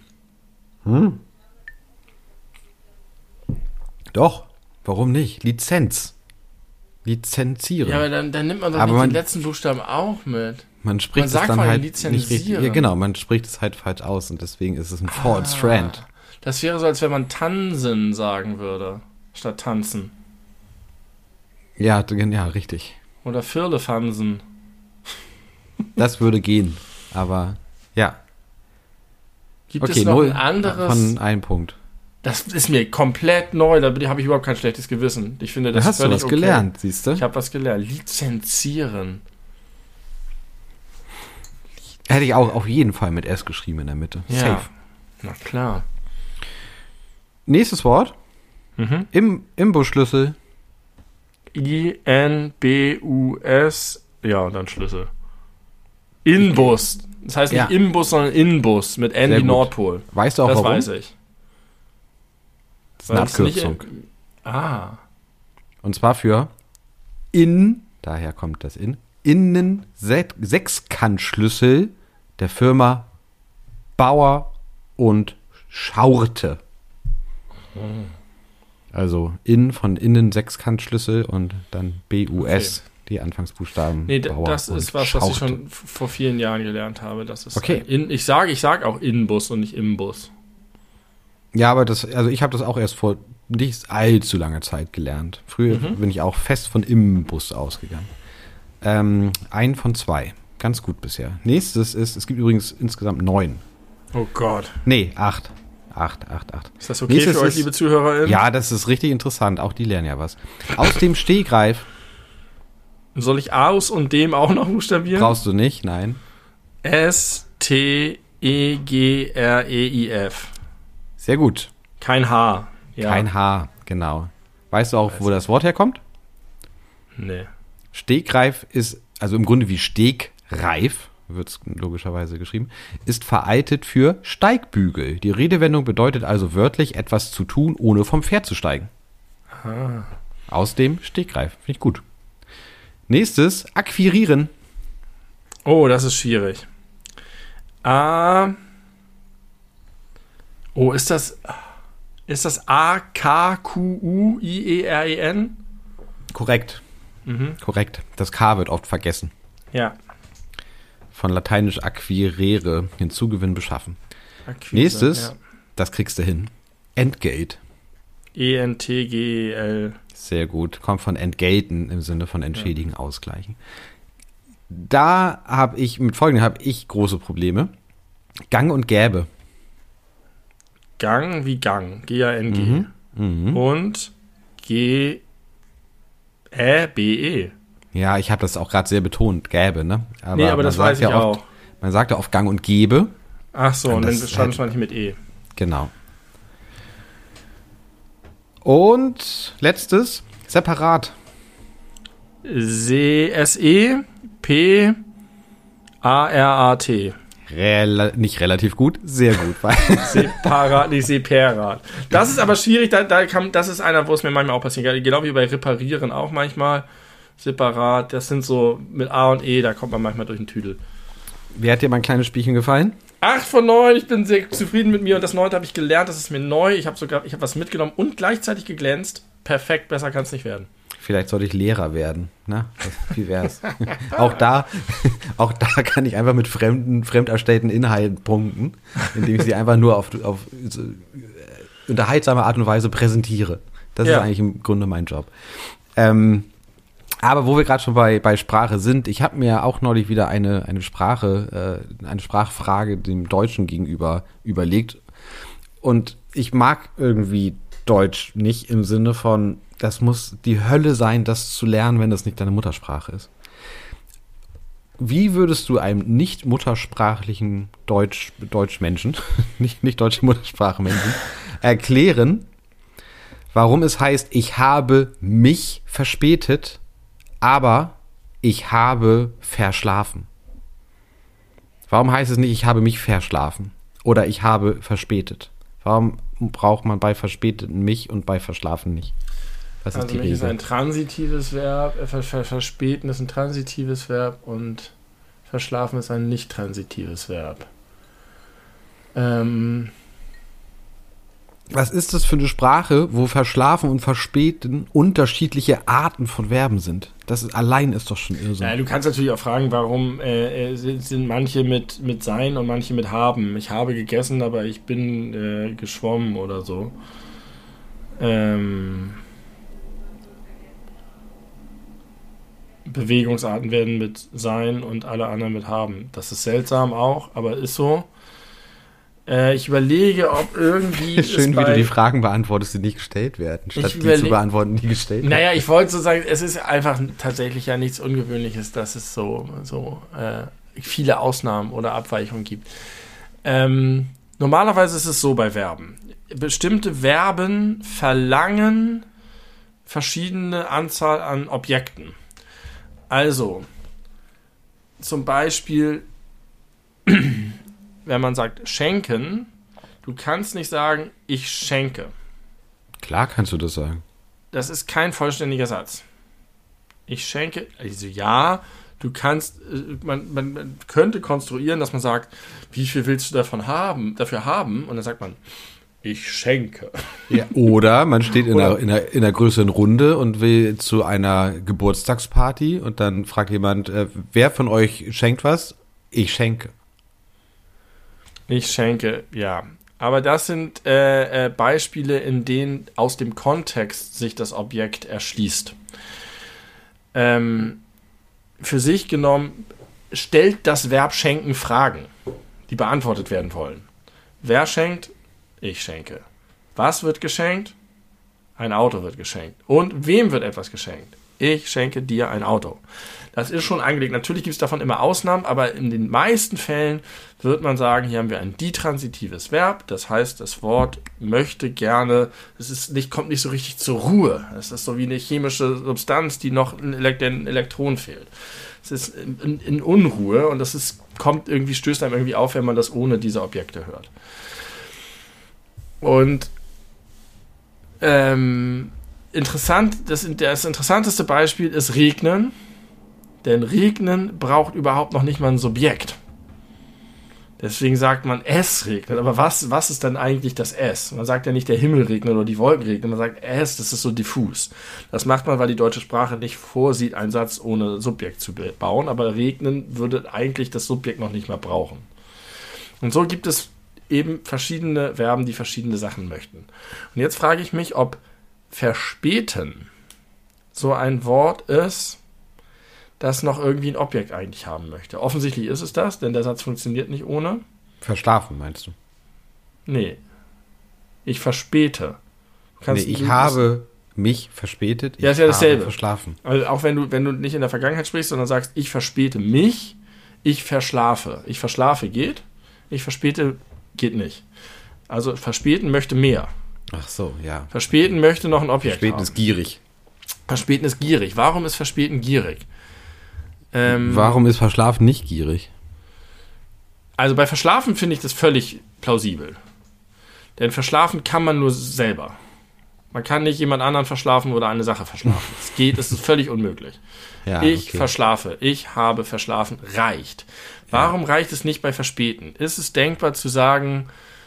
Doch. Warum nicht? Lizenz. Lizenzieren. Ja, aber dann nimmt man doch nicht den letzten Buchstaben auch mit. Man spricht es dann halt nicht richtig. Ja, genau, man spricht es halt falsch aus und deswegen ist es ein False Friend. Das wäre so, als wenn man tanzen sagen würde, statt tanzen. Ja, richtig. Oder Firlefansen. Das würde gehen, aber ja. Gibt es noch ein anderes? Von einem Punkt. Das ist mir komplett neu, da habe ich überhaupt kein schlechtes Gewissen. Ich finde das hast völlig du was gelernt, siehst du? Ich habe was gelernt. Lizenzieren. Hätte ich auch auf jeden Fall mit S geschrieben in der Mitte. Ja. Safe. Na klar. Nächstes Wort. Imbusschlüssel. INBUS. Ja, und dann Schlüssel. Inbus. Das heißt nicht Imbus, sondern Inbus. Mit N wie Nordpol. Weißt du auch warum? Das weiß ich. Das ist eine Abkürzung. Und zwar für daher kommt das Innen-Sechskantschlüssel der Firma Bauer und Schaurte. Also von innen Sechskantschlüssel und dann BUS, die Anfangsbuchstaben. Nee, das ist was ich schon vor vielen Jahren gelernt habe. Das ist okay. Ich sag auch Innenbus und nicht Imbus. Ja, aber ich habe das auch erst vor nicht allzu langer Zeit gelernt. Früher bin ich auch fest von Imbus ausgegangen. 1 von 2. Ganz gut bisher. Nächstes ist, es gibt übrigens insgesamt 9. Oh Gott. Nee, 8. 8. Ist das okay für euch, liebe ZuhörerInnen? Ja, das ist richtig interessant. Auch die lernen ja was. Aus dem Stegreif. Soll ich aus und dem auch noch buchstabieren? Brauchst du nicht, nein. S-T-E-G-R-E-I-F. Sehr gut. Kein H. Ja. Kein H, genau. Weißt du auch, wo das Wort herkommt? Nee. Stegreif ist, also im Grunde wie Stegreif, wird es logischerweise geschrieben, ist veraltet für Steigbügel. Die Redewendung bedeutet also wörtlich etwas zu tun, ohne vom Pferd zu steigen. Ah. Aus dem Stegreif. Finde ich gut. Nächstes, akquirieren. Oh, das ist schwierig. Ist das A-K-Q-U-I-E-R-E-N? Korrekt. Korrekt. Das K wird oft vergessen. Ja. Von lateinisch acquirere, hinzugewinnen, beschaffen. Akquise, Nächstes, ja. Das kriegst du hin. Entgelt. E-N-T-G-E-L. Sehr gut. Kommt von entgelten im Sinne von entschädigen, ausgleichen. Da habe ich große Probleme. Gang und Gäbe. Gang wie Gang. G-A-N-G. Und G-E-B-E. Ja, ich habe das auch gerade sehr betont, Gäbe, ne? Aber das weiß ich ja auch. Man sagt ja oft Gang und Gebe. Ach so, und dann stand es nicht mit E. Genau. Und letztes, separat. C-S-E-P-A-R-A-T. Nicht relativ gut, sehr gut. Separat, nicht separat. Das ist aber schwierig, das ist einer, wo es mir manchmal auch passiert. Genau wie bei Reparieren auch manchmal. Separat, das sind so mit A und E, da kommt man manchmal durch den Tüdel. Wie hat dir mein kleines Spielchen gefallen? 8 von 9, ich bin sehr zufrieden mit mir und das 9. habe ich gelernt, das ist mir neu. Ich habe was mitgenommen und gleichzeitig geglänzt. Perfekt, besser kann es nicht werden. Vielleicht sollte ich Lehrer werden, ne? Wie wär's? auch da kann ich einfach mit fremd erstellten Inhalten punkten, indem ich sie einfach nur auf unterhaltsame Art und Weise präsentiere. Das ist eigentlich im Grunde mein Job. Aber wo wir gerade schon bei Sprache sind, ich habe mir auch neulich wieder eine Sprachfrage dem Deutschen gegenüber überlegt. Und ich mag irgendwie Deutsch nicht im Sinne von, das muss die Hölle sein, das zu lernen, wenn das nicht deine Muttersprache ist. Wie würdest du einem nicht muttersprachlichen Deutschmenschen, nicht deutsche Muttersprachmenschen, erklären, warum es heißt, ich habe mich verspätet, aber ich habe verschlafen? Warum heißt es nicht, ich habe mich verschlafen oder ich habe verspätet? Warum braucht man bei Verspäteten mich und bei Verschlafen nicht? Was ist die Regel? Ist ein transitives Verb, verspäten ist ein transitives Verb und verschlafen ist ein nicht transitives Verb. Was ist das für eine Sprache, wo verschlafen und verspäten unterschiedliche Arten von Verben sind? Allein ist doch schon Irrsinn. Ja, du kannst natürlich auch fragen, warum sind manche mit sein und manche mit haben. Ich habe gegessen, aber ich bin geschwommen oder so. Bewegungsarten werden mit sein und alle anderen mit haben. Das ist seltsam auch, aber ist so. Ich überlege, ob irgendwie... Schön, wie du die Fragen beantwortest, die nicht gestellt werden, statt die zu beantworten, die gestellt werden. Naja, ich wollte so sagen, es ist einfach tatsächlich ja nichts Ungewöhnliches, dass es so viele Ausnahmen oder Abweichungen gibt. Normalerweise ist es so bei Verben. Bestimmte Verben verlangen verschiedene Anzahl an Objekten. Also, zum Beispiel, wenn man sagt schenken, du kannst nicht sagen, ich schenke. Klar kannst du das sagen. Das ist kein vollständiger Satz. Ich schenke, also ja, du kannst, man könnte konstruieren, dass man sagt, wie viel willst du dafür haben? Und dann sagt man, Ich schenke. Ja, oder man steht in einer größeren Runde und will zu einer Geburtstagsparty und dann fragt jemand, wer von euch schenkt was? Ich schenke. Ich schenke, ja. Aber das sind Beispiele, in denen aus dem Kontext sich das Objekt erschließt. Für sich genommen stellt das Verb schenken Fragen, die beantwortet werden wollen. Wer schenkt? Ich schenke. Was wird geschenkt? Ein Auto wird geschenkt. Und wem wird etwas geschenkt? Ich schenke dir ein Auto. Das ist schon angelegt. Natürlich gibt es davon immer Ausnahmen, aber in den meisten Fällen wird man sagen, hier haben wir ein ditransitives Verb. Das heißt, das Wort möchte gerne, kommt nicht so richtig zur Ruhe. Es ist so wie eine chemische Substanz, die noch ein Elektron fehlt. Es ist in Unruhe und stößt einem irgendwie auf, wenn man das ohne diese Objekte hört. Und das interessanteste Beispiel ist Regnen, denn Regnen braucht überhaupt noch nicht mal ein Subjekt. Deswegen sagt man, es regnet. Aber was ist dann eigentlich das Es? Man sagt ja nicht, der Himmel regnet oder die Wolken regnen. Man sagt es, das ist so diffus. Das macht man, weil die deutsche Sprache nicht vorsieht, einen Satz ohne Subjekt zu bauen. Aber regnen würde eigentlich das Subjekt noch nicht mal brauchen. Und so gibt es eben verschiedene Verben, die verschiedene Sachen möchten. Und jetzt frage ich mich, ob verspäten so ein Wort ist, das noch irgendwie ein Objekt eigentlich haben möchte. Offensichtlich ist es das, denn der Satz funktioniert nicht ohne. Verschlafen, meinst du? Nee. Ich verspäte. Ich habe mich verspätet. Ja, ist ja dasselbe. Verschlafen. Also auch wenn du nicht in der Vergangenheit sprichst, sondern sagst, ich verspäte mich, ich verschlafe. Ich verschlafe geht, ich verspäte geht nicht. Also verspäten möchte mehr. Ach so, ja. Verspäten möchte noch ein Objekt Verspäten haben. ist gierig. Verspäten ist gierig. Warum ist Verspäten gierig? Warum ist Verschlafen nicht gierig? Also bei Verschlafen finde ich das völlig plausibel. Denn verschlafen kann man nur selber. Man kann nicht jemand anderen verschlafen oder eine Sache verschlafen. Es ist völlig unmöglich. Ja, ich verschlafe, ich habe verschlafen, reicht. Warum reicht es nicht bei Verspäten? Ist es denkbar zu sagen,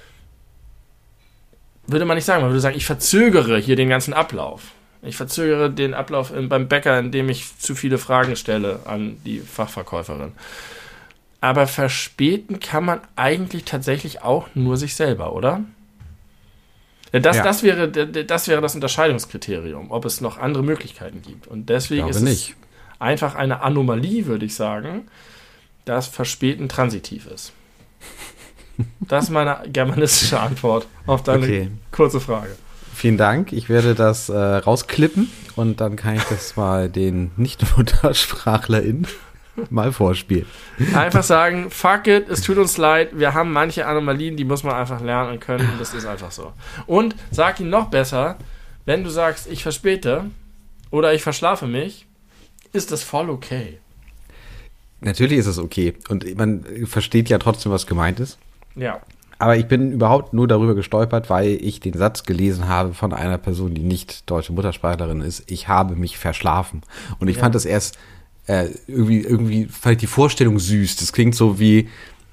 würde man nicht sagen, man würde sagen, ich verzögere hier den ganzen Ablauf. Ich verzögere den Ablauf beim Bäcker, indem ich zu viele Fragen stelle an die Fachverkäuferin. Aber verspäten kann man eigentlich tatsächlich auch nur sich selber, oder? Das wäre das Unterscheidungskriterium, ob es noch andere Möglichkeiten gibt. Und deswegen ist es einfach eine Anomalie, würde ich sagen, dass Verspäten transitiv ist. Das ist meine germanistische Antwort auf deine kurze Frage. Vielen Dank. Ich werde das rausklippen und dann kann ich das mal den Nicht-MuttersprachlerInnen mal vorspielen. Einfach sagen, fuck it, es tut uns leid, wir haben manche Anomalien, die muss man einfach lernen und können und das ist einfach so. Und sag ihn noch besser, wenn du sagst, ich verspäte oder ich verschlafe mich, ist das voll okay. Natürlich ist es okay und man versteht ja trotzdem, was gemeint ist. Ja. Aber ich bin überhaupt nur darüber gestolpert, weil ich den Satz gelesen habe von einer Person, die nicht deutsche Muttersprachlerin ist. Ich habe mich verschlafen. Und ich fand das erst irgendwie fand ich die Vorstellung süß. Das klingt so wie,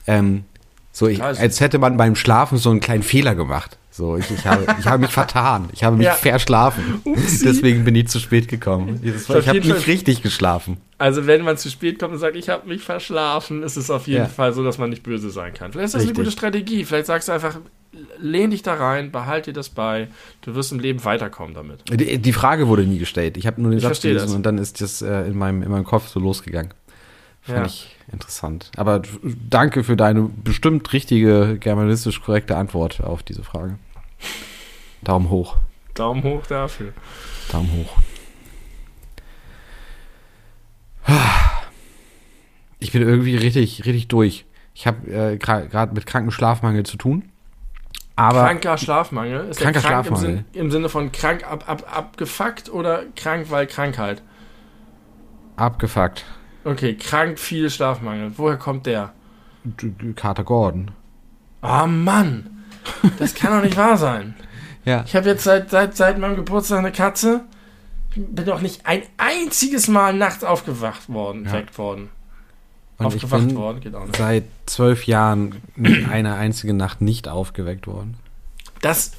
als hätte man beim Schlafen so einen kleinen Fehler gemacht. So, ich habe mich vertan. Ich habe mich verschlafen. Upsi. Deswegen bin ich zu spät gekommen. Ich habe nicht richtig geschlafen. Also wenn man zu spät kommt und sagt, ich habe mich verschlafen, ist es auf jeden Fall so, dass man nicht böse sein kann. Vielleicht ist das eine gute Strategie. Vielleicht sagst du einfach, lehn dich da rein, behalte dir das bei. Du wirst im Leben weiterkommen damit. Die Frage wurde nie gestellt. Ich habe nur den Satz gelesen und dann ist das in meinem Kopf so losgegangen. Fand ich interessant. Aber danke für deine bestimmt richtige, germanistisch korrekte Antwort auf diese Frage. Daumen hoch. Daumen hoch dafür. Daumen hoch. Ich bin irgendwie richtig durch. Ich habe gerade mit krankem Schlafmangel zu tun. Aber kranker Schlafmangel? Ist kranker krank Schlafmangel. Im Sinne von krank abgefuckt oder krank, weil Krankheit? Abgefuckt. Okay, krank, viel Schlafmangel. Woher kommt der? Kater Gordon. Oh Mann, das kann doch nicht wahr sein. Ja. Ich habe jetzt seit meinem Geburtstag eine Katze. Ich bin doch nicht ein einziges Mal nachts aufgewacht worden, geweckt worden. Und aufgewacht worden, geht auch nicht. Seit 12 Jahren eine einzige Nacht nicht aufgeweckt worden. Das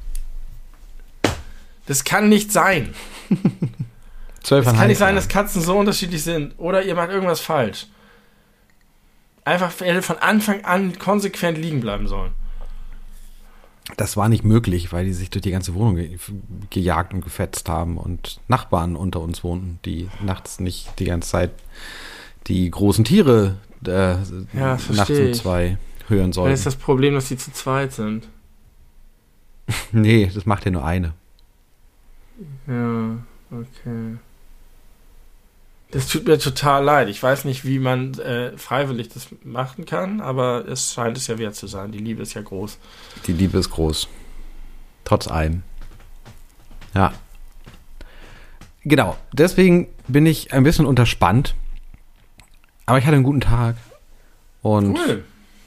kann nicht sein. 12,5 Es kann nicht sein, Jahre. dass Katzen so unterschiedlich sind. Oder ihr macht irgendwas falsch. Einfach hätte von Anfang an konsequent liegen bleiben sollen. Das war nicht möglich, weil die sich durch die ganze Wohnung gejagt und gefetzt haben und Nachbarn unter uns wohnten, die nachts nicht die ganze Zeit die großen Tiere nachts um 2 hören Dann sollten. ist das Problem, dass die zu zweit sind. Nee, das macht ja nur eine. Ja, okay. Das tut mir total leid. Ich weiß nicht, wie man freiwillig das machen kann, aber es scheint es ja wert zu sein. Die Liebe ist ja groß. Die Liebe ist groß. Trotz allem. Ja. Genau. Deswegen bin ich ein bisschen unterspannt. Aber ich hatte einen guten Tag. Und Cool.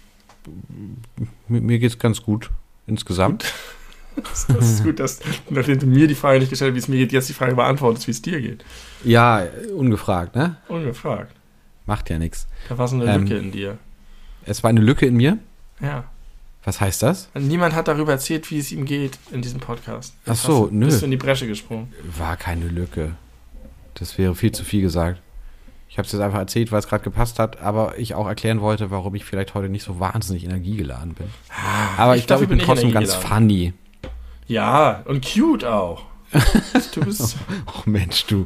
mir geht's ganz gut insgesamt. Das ist gut, dass nachdem du mir die Frage nicht gestellt hast, wie es mir geht, jetzt die Frage beantwortest, wie es dir geht. Ja, ungefragt, ne? Ungefragt. Macht ja nichts. Da war so eine Lücke in dir. Es war eine Lücke in mir. Ja. Was heißt das? Niemand hat darüber erzählt, wie es ihm geht in diesem Podcast. Ach so, nö. Bist du in die Bresche gesprungen. War keine Lücke. Das wäre viel zu viel gesagt. Ich habe es jetzt einfach erzählt, weil es gerade gepasst hat, aber ich auch erklären wollte, warum ich vielleicht heute nicht so wahnsinnig energiegeladen bin. Aber ich glaube, ich bin trotzdem ganz funny. Ja, und cute auch. Du bist... Oh Mensch, du.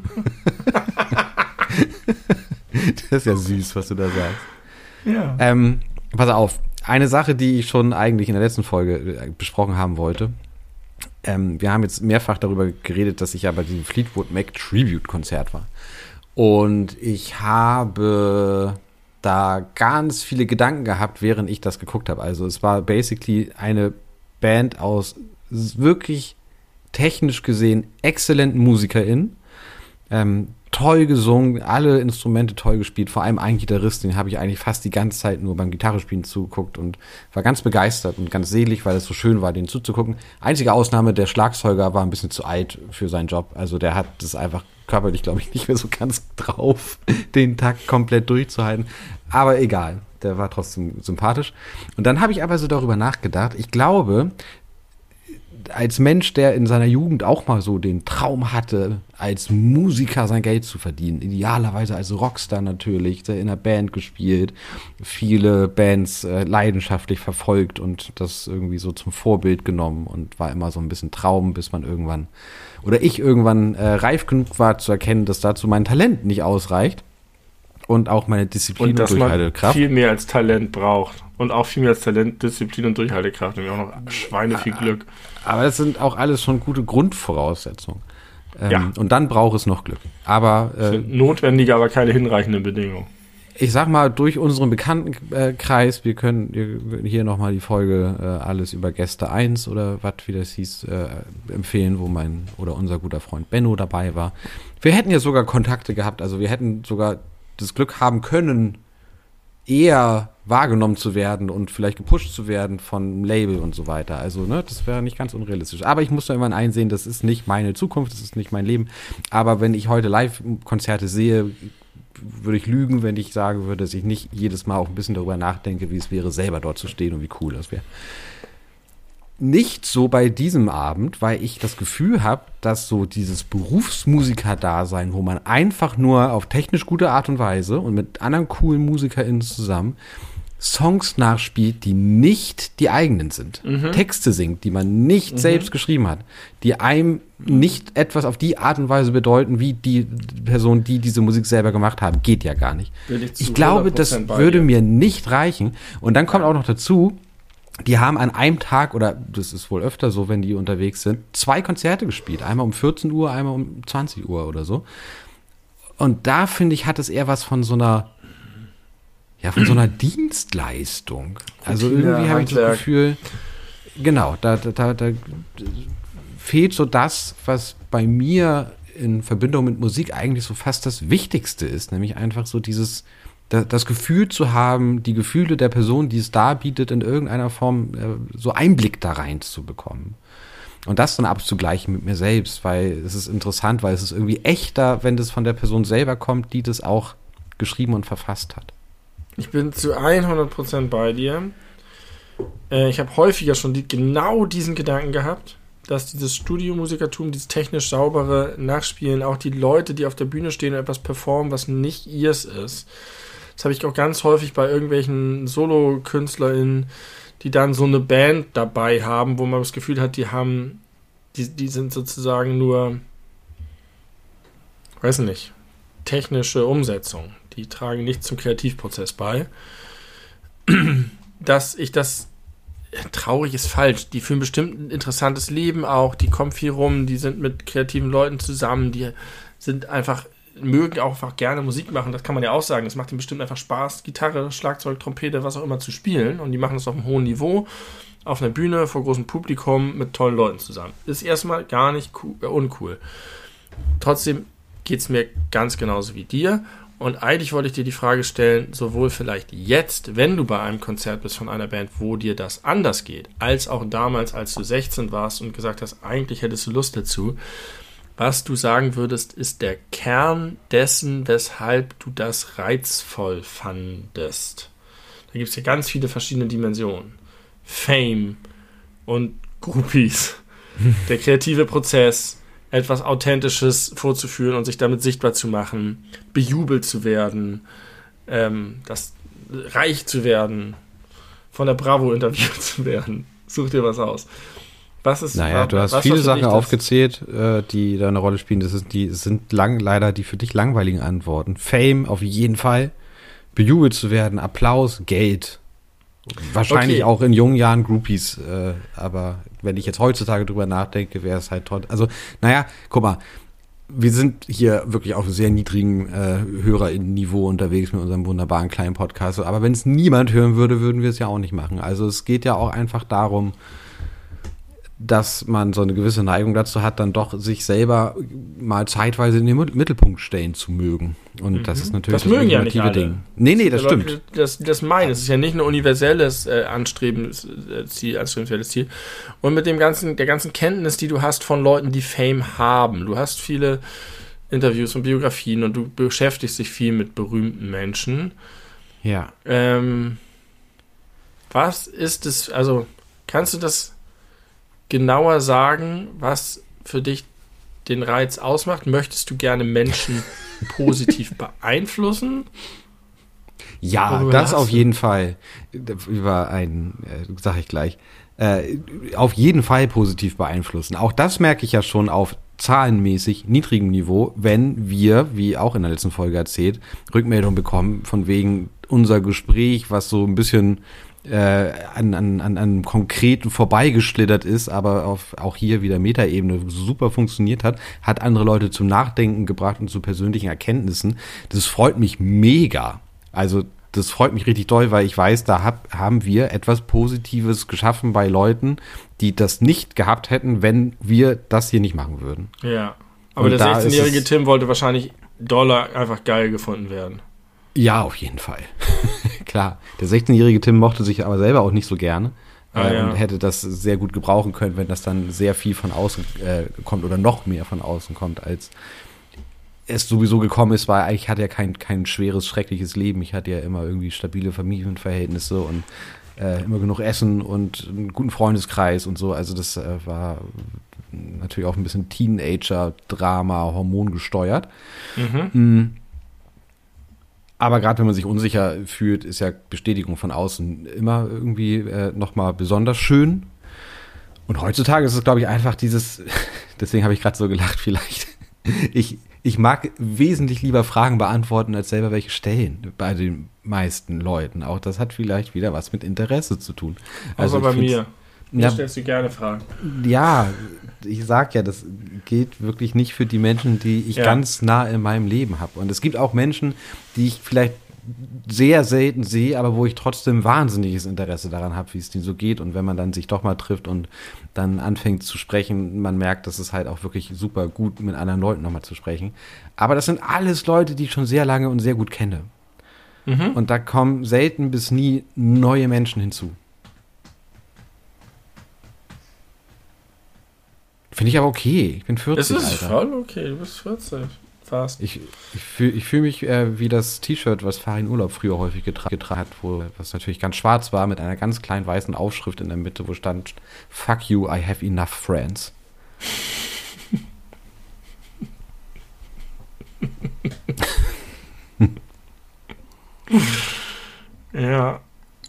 Das ist ja süß, was du da sagst. Ja. Pass auf, eine Sache, die ich schon eigentlich in der letzten Folge besprochen haben wollte. Wir haben jetzt mehrfach darüber geredet, dass ich ja bei diesem Fleetwood Mac Tribute-Konzert war. Und ich habe da ganz viele Gedanken gehabt, während ich das geguckt habe. Also es war basically eine Band aus wirklich technisch gesehen exzellenten MusikerInnen. Toll gesungen, alle Instrumente toll gespielt, vor allem ein Gitarrist, den habe ich eigentlich fast die ganze Zeit nur beim Gitarrespielen zugeguckt und war ganz begeistert und ganz selig, weil es so schön war, den zuzugucken. Einzige Ausnahme, der Schlagzeuger war ein bisschen zu alt für seinen Job, also der hat das einfach körperlich, glaube ich, nicht mehr so ganz drauf, den Takt komplett durchzuhalten, aber egal, der war trotzdem sympathisch. Und dann habe ich aber so darüber nachgedacht, ich glaube, als Mensch, der in seiner Jugend auch mal so den Traum hatte, als Musiker sein Geld zu verdienen, idealerweise als Rockstar natürlich, der in einer Band gespielt, viele Bands leidenschaftlich verfolgt und das irgendwie so zum Vorbild genommen und war immer so ein bisschen Traum, bis man irgendwann, oder ich irgendwann reif genug war zu erkennen, dass dazu mein Talent nicht ausreicht und auch meine Disziplin und Durchhaltekraft. Viel mehr als Talent braucht. Und auch viel mehr als Talent, Disziplin und Durchhaltekraft. Und auch noch Schweine viel Glück. Aber das sind auch alles schon gute Grundvoraussetzungen. Ja. Und dann braucht es noch Glück. Aber notwendige, aber keine hinreichenden Bedingungen. Ich sag mal, durch unseren Bekanntenkreis, wir können hier nochmal die Folge Alles über Gäste 1 oder was, wie das hieß, empfehlen, wo mein oder unser guter Freund Benno dabei war. Wir hätten ja sogar Kontakte gehabt, also wir hätten sogar das Glück haben können, eher wahrgenommen zu werden und vielleicht gepusht zu werden von einem Label und so weiter. Also, ne, das wäre nicht ganz unrealistisch. Aber ich muss da immer einsehen, das ist nicht meine Zukunft, das ist nicht mein Leben. Aber wenn ich heute Live-Konzerte sehe, würde ich lügen, wenn ich sagen würde, dass ich nicht jedes Mal auch ein bisschen darüber nachdenke, wie es wäre, selber dort zu stehen und wie cool das wäre. Nicht so bei diesem Abend, weil ich das Gefühl habe, dass so dieses Berufsmusiker-Dasein, wo man einfach nur auf technisch gute Art und Weise und mit anderen coolen MusikerInnen zusammen Songs nachspielt, die nicht die eigenen sind. Texte singt, die man nicht selbst geschrieben hat, die einem nicht etwas auf die Art und Weise bedeuten, wie die Person, die diese Musik selber gemacht haben. Geht ja gar nicht. Ich glaube, das würde mir nicht reichen. Und dann kommt auch noch dazu, die haben an einem Tag, oder das ist wohl öfter so, wenn die unterwegs sind, 2 Konzerte gespielt. Einmal um 14 Uhr, einmal um 20 Uhr oder so. Und da, finde ich, hat es eher was von so einer Dienstleistung. Also irgendwie habe ich das Gefühl, genau, da fehlt so das, was bei mir in Verbindung mit Musik eigentlich so fast das Wichtigste ist, nämlich einfach so das Gefühl zu haben, die Gefühle der Person, die es darbietet, in irgendeiner Form so Einblick da rein zu bekommen. Und das dann abzugleichen mit mir selbst, weil es ist interessant, weil es ist irgendwie echter, wenn das von der Person selber kommt, die das auch geschrieben und verfasst hat. Ich bin zu 100% bei dir. Ich habe häufiger schon genau diesen Gedanken gehabt, dass dieses Studiomusikertum, dieses technisch saubere Nachspielen, auch die Leute, die auf der Bühne stehen und etwas performen, was nicht ihrs ist. Das habe ich auch ganz häufig bei irgendwelchen Solo-KünstlerInnen, die dann so eine Band dabei haben, wo man das Gefühl hat, die sind sozusagen nur, weiß nicht, technische Umsetzung. Die tragen nichts zum Kreativprozess bei. Dass ich das, traurig ist falsch, die führen bestimmt ein interessantes Leben auch, die kommen viel rum, die sind mit kreativen Leuten zusammen, die sind einfach, mögen auch einfach gerne Musik machen, das kann man ja auch sagen, es macht ihnen bestimmt einfach Spaß, Gitarre, Schlagzeug, Trompete, was auch immer zu spielen, und die machen das auf einem hohen Niveau, auf einer Bühne, vor großem Publikum, mit tollen Leuten zusammen. Ist erstmal gar nicht uncool. Trotzdem geht es mir ganz genauso wie dir. Und eigentlich wollte ich dir die Frage stellen, sowohl vielleicht jetzt, wenn du bei einem Konzert bist von einer Band, wo dir das anders geht, als auch damals, als du 16 warst und gesagt hast, eigentlich hättest du Lust dazu. Was du sagen würdest, ist der Kern dessen, weshalb du das reizvoll fandest. Da gibt es ja ganz viele verschiedene Dimensionen. Fame und Groupies. Der kreative Prozess, etwas Authentisches vorzuführen und sich damit sichtbar zu machen, bejubelt zu werden, reich zu werden, von der Bravo interviewt zu werden. Such dir was aus. Du hast viele Sachen aufgezählt, die da eine Rolle spielen. Die sind leider die für dich langweiligen Antworten. Fame auf jeden Fall, bejubelt zu werden, Applaus, Geld. Wahrscheinlich auch in jungen Jahren Groupies, aber wenn ich jetzt heutzutage drüber nachdenke, wäre es halt toll. Also, guck mal, wir sind hier wirklich auf einem sehr niedrigen HörerInnen-Niveau unterwegs mit unserem wunderbaren kleinen Podcast. Aber wenn es niemand hören würde, würden wir es ja auch nicht machen. Also es geht ja auch einfach darum, dass man so eine gewisse Neigung dazu hat, dann doch sich selber mal zeitweise in den Mittelpunkt stellen zu mögen. Und das ist natürlich das mögen ja nicht alle. Ding. Nee, das stimmt. Das meine, es ist ja nicht ein universelles anstrebenswelles Ziel. Und mit der ganzen Kenntnis, die du hast von Leuten, die Fame haben. Du hast viele Interviews und Biografien und du beschäftigst dich viel mit berühmten Menschen. Ja. Was ist es, also kannst du das genauer sagen, was für dich den Reiz ausmacht? Möchtest du gerne Menschen positiv beeinflussen? Ja, das auf jeden Fall. Sag ich gleich. Auf jeden Fall positiv beeinflussen. Auch das merke ich ja schon auf zahlenmäßig niedrigem Niveau, wenn wir, wie auch in der letzten Folge erzählt, Rückmeldung bekommen von wegen unser Gespräch, was so ein bisschen an Konkreten vorbeigeschlittert ist, aber auch hier wieder Metaebene super funktioniert hat andere Leute zum Nachdenken gebracht und zu persönlichen Erkenntnissen. Das freut mich mega. Also das freut mich richtig doll, weil ich weiß, da haben wir etwas Positives geschaffen bei Leuten, die das nicht gehabt hätten, wenn wir das hier nicht machen würden. Ja, aber der 16-jährige Tim wollte wahrscheinlich doller einfach geil gefunden werden. Ja, auf jeden Fall. Klar, der 16-jährige Tim mochte sich aber selber auch nicht so gerne und hätte das sehr gut gebrauchen können, wenn das dann sehr viel von außen kommt oder noch mehr von außen kommt, als es sowieso gekommen ist, weil ich hatte ja kein schweres, schreckliches Leben. Ich hatte ja immer irgendwie stabile Familienverhältnisse und immer genug Essen und einen guten Freundeskreis und so. Also das war natürlich auch ein bisschen Teenager-Drama, hormongesteuert. Aber gerade wenn man sich unsicher fühlt, ist ja Bestätigung von außen immer irgendwie nochmal besonders schön. Und heutzutage ist es, glaube ich, einfach deswegen habe ich gerade so gelacht vielleicht, ich mag wesentlich lieber Fragen beantworten, als selber welche stellen bei den meisten Leuten. Auch das hat vielleicht wieder was mit Interesse zu tun. Also bei mir. Mir stellst du gerne Fragen. Ja, ich sag ja, das gilt wirklich nicht für die Menschen, die ich ganz nah in meinem Leben habe. Und es gibt auch Menschen, die ich vielleicht sehr selten sehe, aber wo ich trotzdem wahnsinniges Interesse daran habe, wie es denen so geht. Und wenn man dann sich doch mal trifft und dann anfängt zu sprechen, man merkt, dass es halt auch wirklich super gut mit anderen Leuten nochmal zu sprechen. Aber das sind alles Leute, die ich schon sehr lange und sehr gut kenne. Und da kommen selten bis nie neue Menschen hinzu. Finde ich aber okay. Ich bin 40, Es ist Alter. voll okay, du bist 40. warst. Ich fühl mich wie das T-Shirt, was Farin Urlaub früher häufig getragen hat, was natürlich ganz schwarz war, mit einer ganz kleinen weißen Aufschrift in der Mitte, wo stand: Fuck you, I have enough friends. Ja.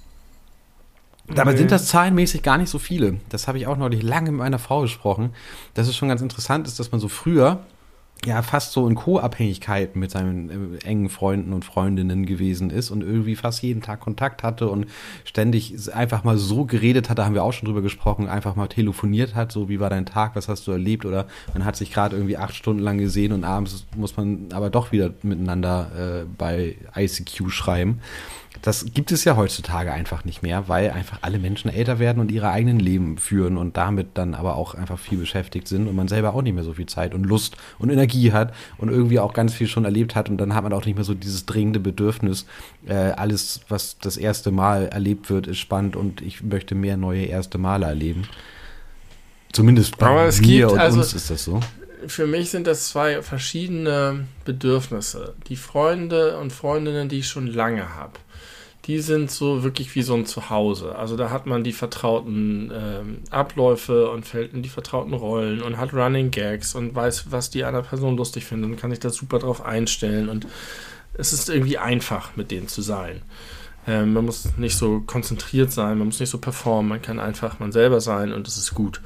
Dabei sind das zahlenmäßig gar nicht so viele. Das habe ich auch neulich lange mit meiner Frau besprochen. Dass es schon ganz interessant ist, dass man so früher ja fast so in Co-Abhängigkeiten mit seinen engen Freunden und Freundinnen gewesen ist und irgendwie fast jeden Tag Kontakt hatte und ständig einfach mal so geredet hat, da haben wir auch schon drüber gesprochen, einfach mal telefoniert hat, so wie war dein Tag, was hast du erlebt, oder man hat sich gerade irgendwie 8 Stunden lang gesehen und abends muss man aber doch wieder miteinander bei ICQ schreiben. Das gibt es ja heutzutage einfach nicht mehr, weil einfach alle Menschen älter werden und ihre eigenen Leben führen und damit dann aber auch einfach viel beschäftigt sind und man selber auch nicht mehr so viel Zeit und Lust und Energie hat und irgendwie auch ganz viel schon erlebt hat und dann hat man auch nicht mehr so dieses dringende Bedürfnis, alles, was das erste Mal erlebt wird, ist spannend und ich möchte mehr neue erste Male erleben. Zumindest bei mir und uns ist das so. Für mich sind das 2 verschiedene Bedürfnisse. Die Freunde und Freundinnen, die ich schon lange habe, die sind so wirklich wie so ein Zuhause. Also da hat man die vertrauten Abläufe und fällt in die vertrauten Rollen und hat Running Gags und weiß, was die andere Person lustig findet und kann sich da super drauf einstellen. Und es ist irgendwie einfach, mit denen zu sein. Man muss nicht so konzentriert sein, man muss nicht so performen, man kann einfach man selber sein und das ist gut.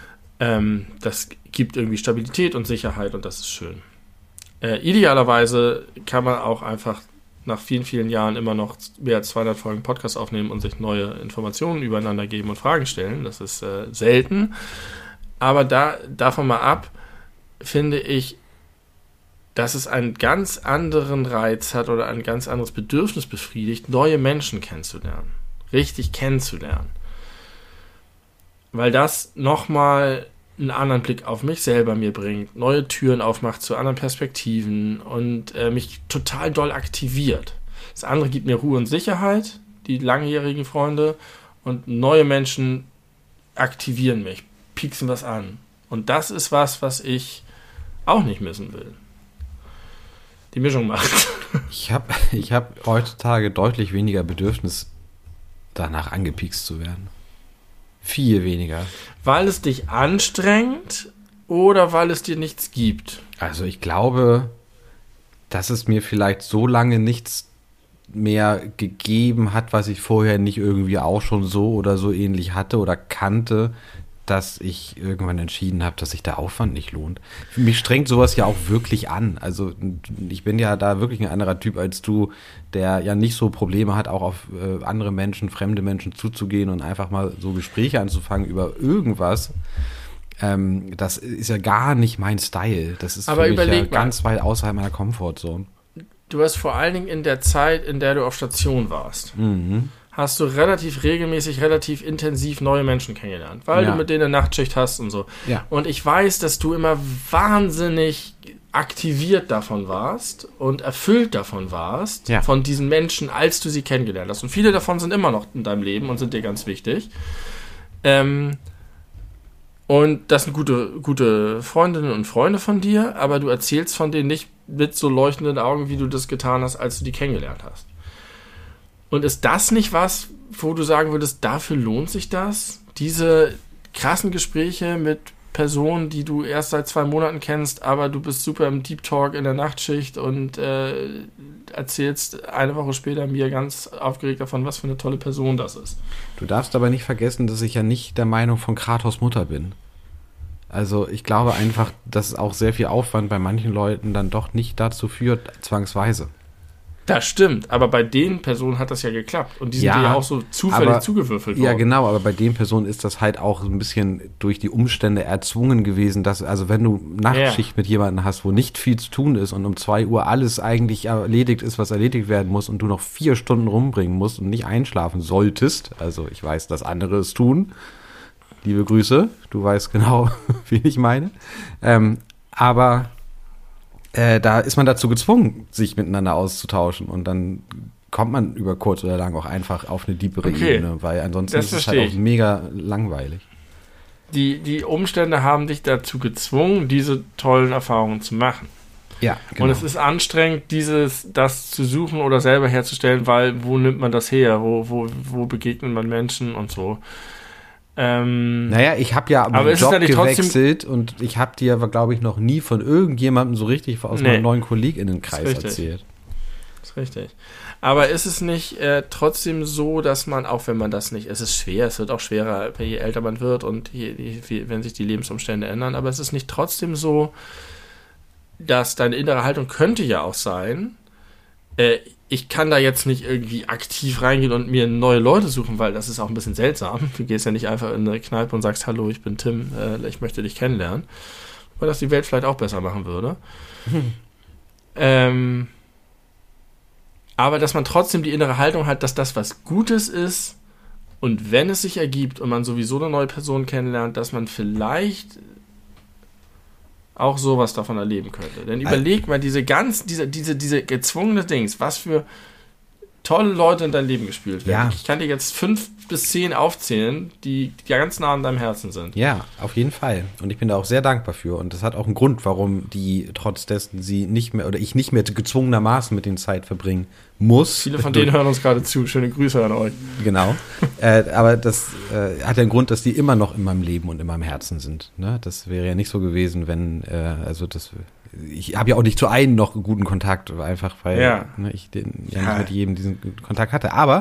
Das gibt irgendwie Stabilität und Sicherheit und das ist schön. Idealerweise kann man auch einfach nach vielen, vielen Jahren immer noch mehr als 200 Folgen Podcast aufnehmen und sich neue Informationen übereinander geben und Fragen stellen. Das ist selten. Aber davon mal ab, finde ich, dass es einen ganz anderen Reiz hat oder ein ganz anderes Bedürfnis befriedigt, neue Menschen kennenzulernen. Richtig kennenzulernen. Weil das nochmal einen anderen Blick auf mich selber mir bringt, neue Türen aufmacht zu anderen Perspektiven und mich total doll aktiviert. Das andere gibt mir Ruhe und Sicherheit, die langjährigen Freunde, und neue Menschen aktivieren mich, pieksen was an. Und das ist was ich auch nicht missen will. Die Mischung macht. Ich hab heutzutage deutlich weniger Bedürfnis, danach angepiekst zu werden. Viel weniger. Weil es dich anstrengt oder weil es dir nichts gibt? Also ich glaube, dass es mir vielleicht so lange nichts mehr gegeben hat, was ich vorher nicht irgendwie auch schon so oder so ähnlich hatte oder kannte, dass ich irgendwann entschieden habe, dass sich der Aufwand nicht lohnt. Mich strengt sowas ja auch wirklich an. Also ich bin ja da wirklich ein anderer Typ als du, der ja nicht so Probleme hat, auch auf andere Menschen, fremde Menschen zuzugehen und einfach mal so Gespräche anzufangen über irgendwas. Das ist ja gar nicht mein Style. Das ist aber für mich ja ganz weit außerhalb meiner Comfortzone. Du hast vor allen Dingen in der Zeit, in der du auf Station warst, hast du relativ regelmäßig, relativ intensiv neue Menschen kennengelernt, weil du mit denen eine Nachtschicht hast und so. Ja. Und ich weiß, dass du immer wahnsinnig aktiviert davon warst und erfüllt davon warst, von diesen Menschen, als du sie kennengelernt hast. Und viele davon sind immer noch in deinem Leben und sind dir ganz wichtig. Und das sind gute Freundinnen und Freunde von dir, aber du erzählst von denen nicht mit so leuchtenden Augen, wie du das getan hast, als du die kennengelernt hast. Und ist das nicht was, wo du sagen würdest, dafür lohnt sich das? Diese krassen Gespräche mit Personen, die du erst seit 2 Monaten kennst, aber du bist super im Deep Talk in der Nachtschicht und erzählst eine Woche später mir ganz aufgeregt davon, was für eine tolle Person das ist. Du darfst aber nicht vergessen, dass ich ja nicht der Meinung von Kratos Mutter bin. Also ich glaube einfach, dass auch sehr viel Aufwand bei manchen Leuten dann doch nicht dazu führt, zwangsweise. Das stimmt, aber bei den Personen hat das ja geklappt und die sind dir ja auch so zufällig zugewürfelt worden. Ja, genau, aber bei den Personen ist das halt auch so ein bisschen durch die Umstände erzwungen gewesen, dass, also wenn du Nachtschicht mit jemandem hast, wo nicht viel zu tun ist und um 2 Uhr alles eigentlich erledigt ist, was erledigt werden muss und du noch 4 Stunden rumbringen musst und nicht einschlafen solltest, also ich weiß, dass andere es tun, liebe Grüße, du weißt genau, wie ich meine, aber da ist man dazu gezwungen, sich miteinander auszutauschen und dann kommt man über kurz oder lang auch einfach auf eine tiefere Ebene, weil ansonsten ist es halt auch mega langweilig. Die Umstände haben dich dazu gezwungen, diese tollen Erfahrungen zu machen. Ja, genau. Und es ist anstrengend, das zu suchen oder selber herzustellen, weil wo nimmt man das her? Wo begegnet man Menschen und so? Naja, ich habe ja meinen Job gewechselt und ich habe dir aber, glaube ich, noch nie von irgendjemandem so richtig aus meinem neuen KollegInnenkreis erzählt. Das ist richtig. Aber ist es nicht trotzdem so, dass man, auch wenn man das nicht, es ist schwer, es wird auch schwerer, je älter man wird und wenn sich die Lebensumstände ändern, aber es ist nicht trotzdem so, dass deine innere Haltung könnte ja auch sein, ich kann da jetzt nicht irgendwie aktiv reingehen und mir neue Leute suchen, weil das ist auch ein bisschen seltsam. Du gehst ja nicht einfach in eine Kneipe und sagst, hallo, ich bin Tim, ich möchte dich kennenlernen. Weil das die Welt vielleicht auch besser machen würde. Aber dass man trotzdem die innere Haltung hat, dass das was Gutes ist und wenn es sich ergibt und man sowieso eine neue Person kennenlernt, dass man vielleicht auch sowas davon erleben könnte. Denn überleg mal, diese gezwungene Dings, was für tolle Leute in dein Leben gespielt werden. Ja. Ich kann dir jetzt 5 bis 10 aufzählen, die ganz nah an deinem Herzen sind. Ja, auf jeden Fall. Und ich bin da auch sehr dankbar für. Und das hat auch einen Grund, warum die trotz dessen sie nicht mehr oder ich nicht mehr gezwungenermaßen mit denen Zeit verbringen muss. Viele von denen hören uns gerade zu. Schöne Grüße an euch. Genau. Aber das hat ja einen Grund, dass die immer noch in meinem Leben und in meinem Herzen sind. Ne? Das wäre ja nicht so gewesen, wenn, ich habe ja auch nicht zu einem noch guten Kontakt, einfach weil ich nicht mit jedem diesen Kontakt hatte. Aber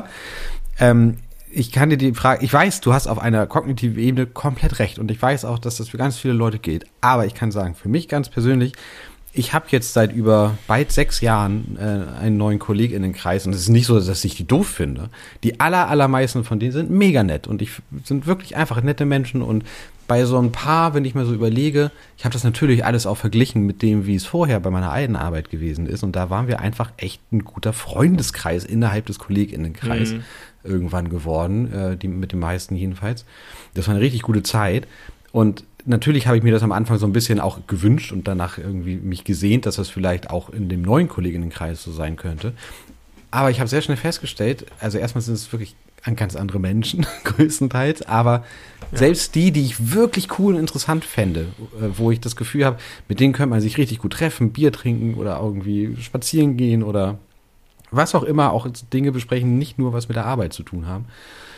ich kann dir die Frage, ich weiß, du hast auf einer kognitiven Ebene komplett recht und ich weiß auch, dass das für ganz viele Leute gilt. Aber ich kann sagen, für mich ganz persönlich, ich habe jetzt seit über bald 6 Jahren einen neuen KollegInnenkreis und es ist nicht so, dass ich die doof finde. Die allermeisten von denen sind mega nett und sind wirklich einfach nette Menschen und bei so ein paar, wenn ich mir so überlege, ich habe das natürlich alles auch verglichen mit dem, wie es vorher bei meiner alten Arbeit gewesen ist und da waren wir einfach echt ein guter Freundeskreis innerhalb des KollegInnenkreis irgendwann geworden, die mit den meisten jedenfalls. Das war eine richtig gute Zeit und natürlich habe ich mir das am Anfang so ein bisschen auch gewünscht und danach irgendwie mich gesehnt, dass das vielleicht auch in dem neuen KollegInnenkreis so sein könnte. Aber ich habe sehr schnell festgestellt, also erstmal sind es wirklich ganz andere Menschen, größtenteils, aber selbst die ich wirklich cool und interessant fände, wo ich das Gefühl habe, mit denen könnte man sich richtig gut treffen, Bier trinken oder irgendwie spazieren gehen oder was auch immer, auch Dinge besprechen, nicht nur was mit der Arbeit zu tun haben.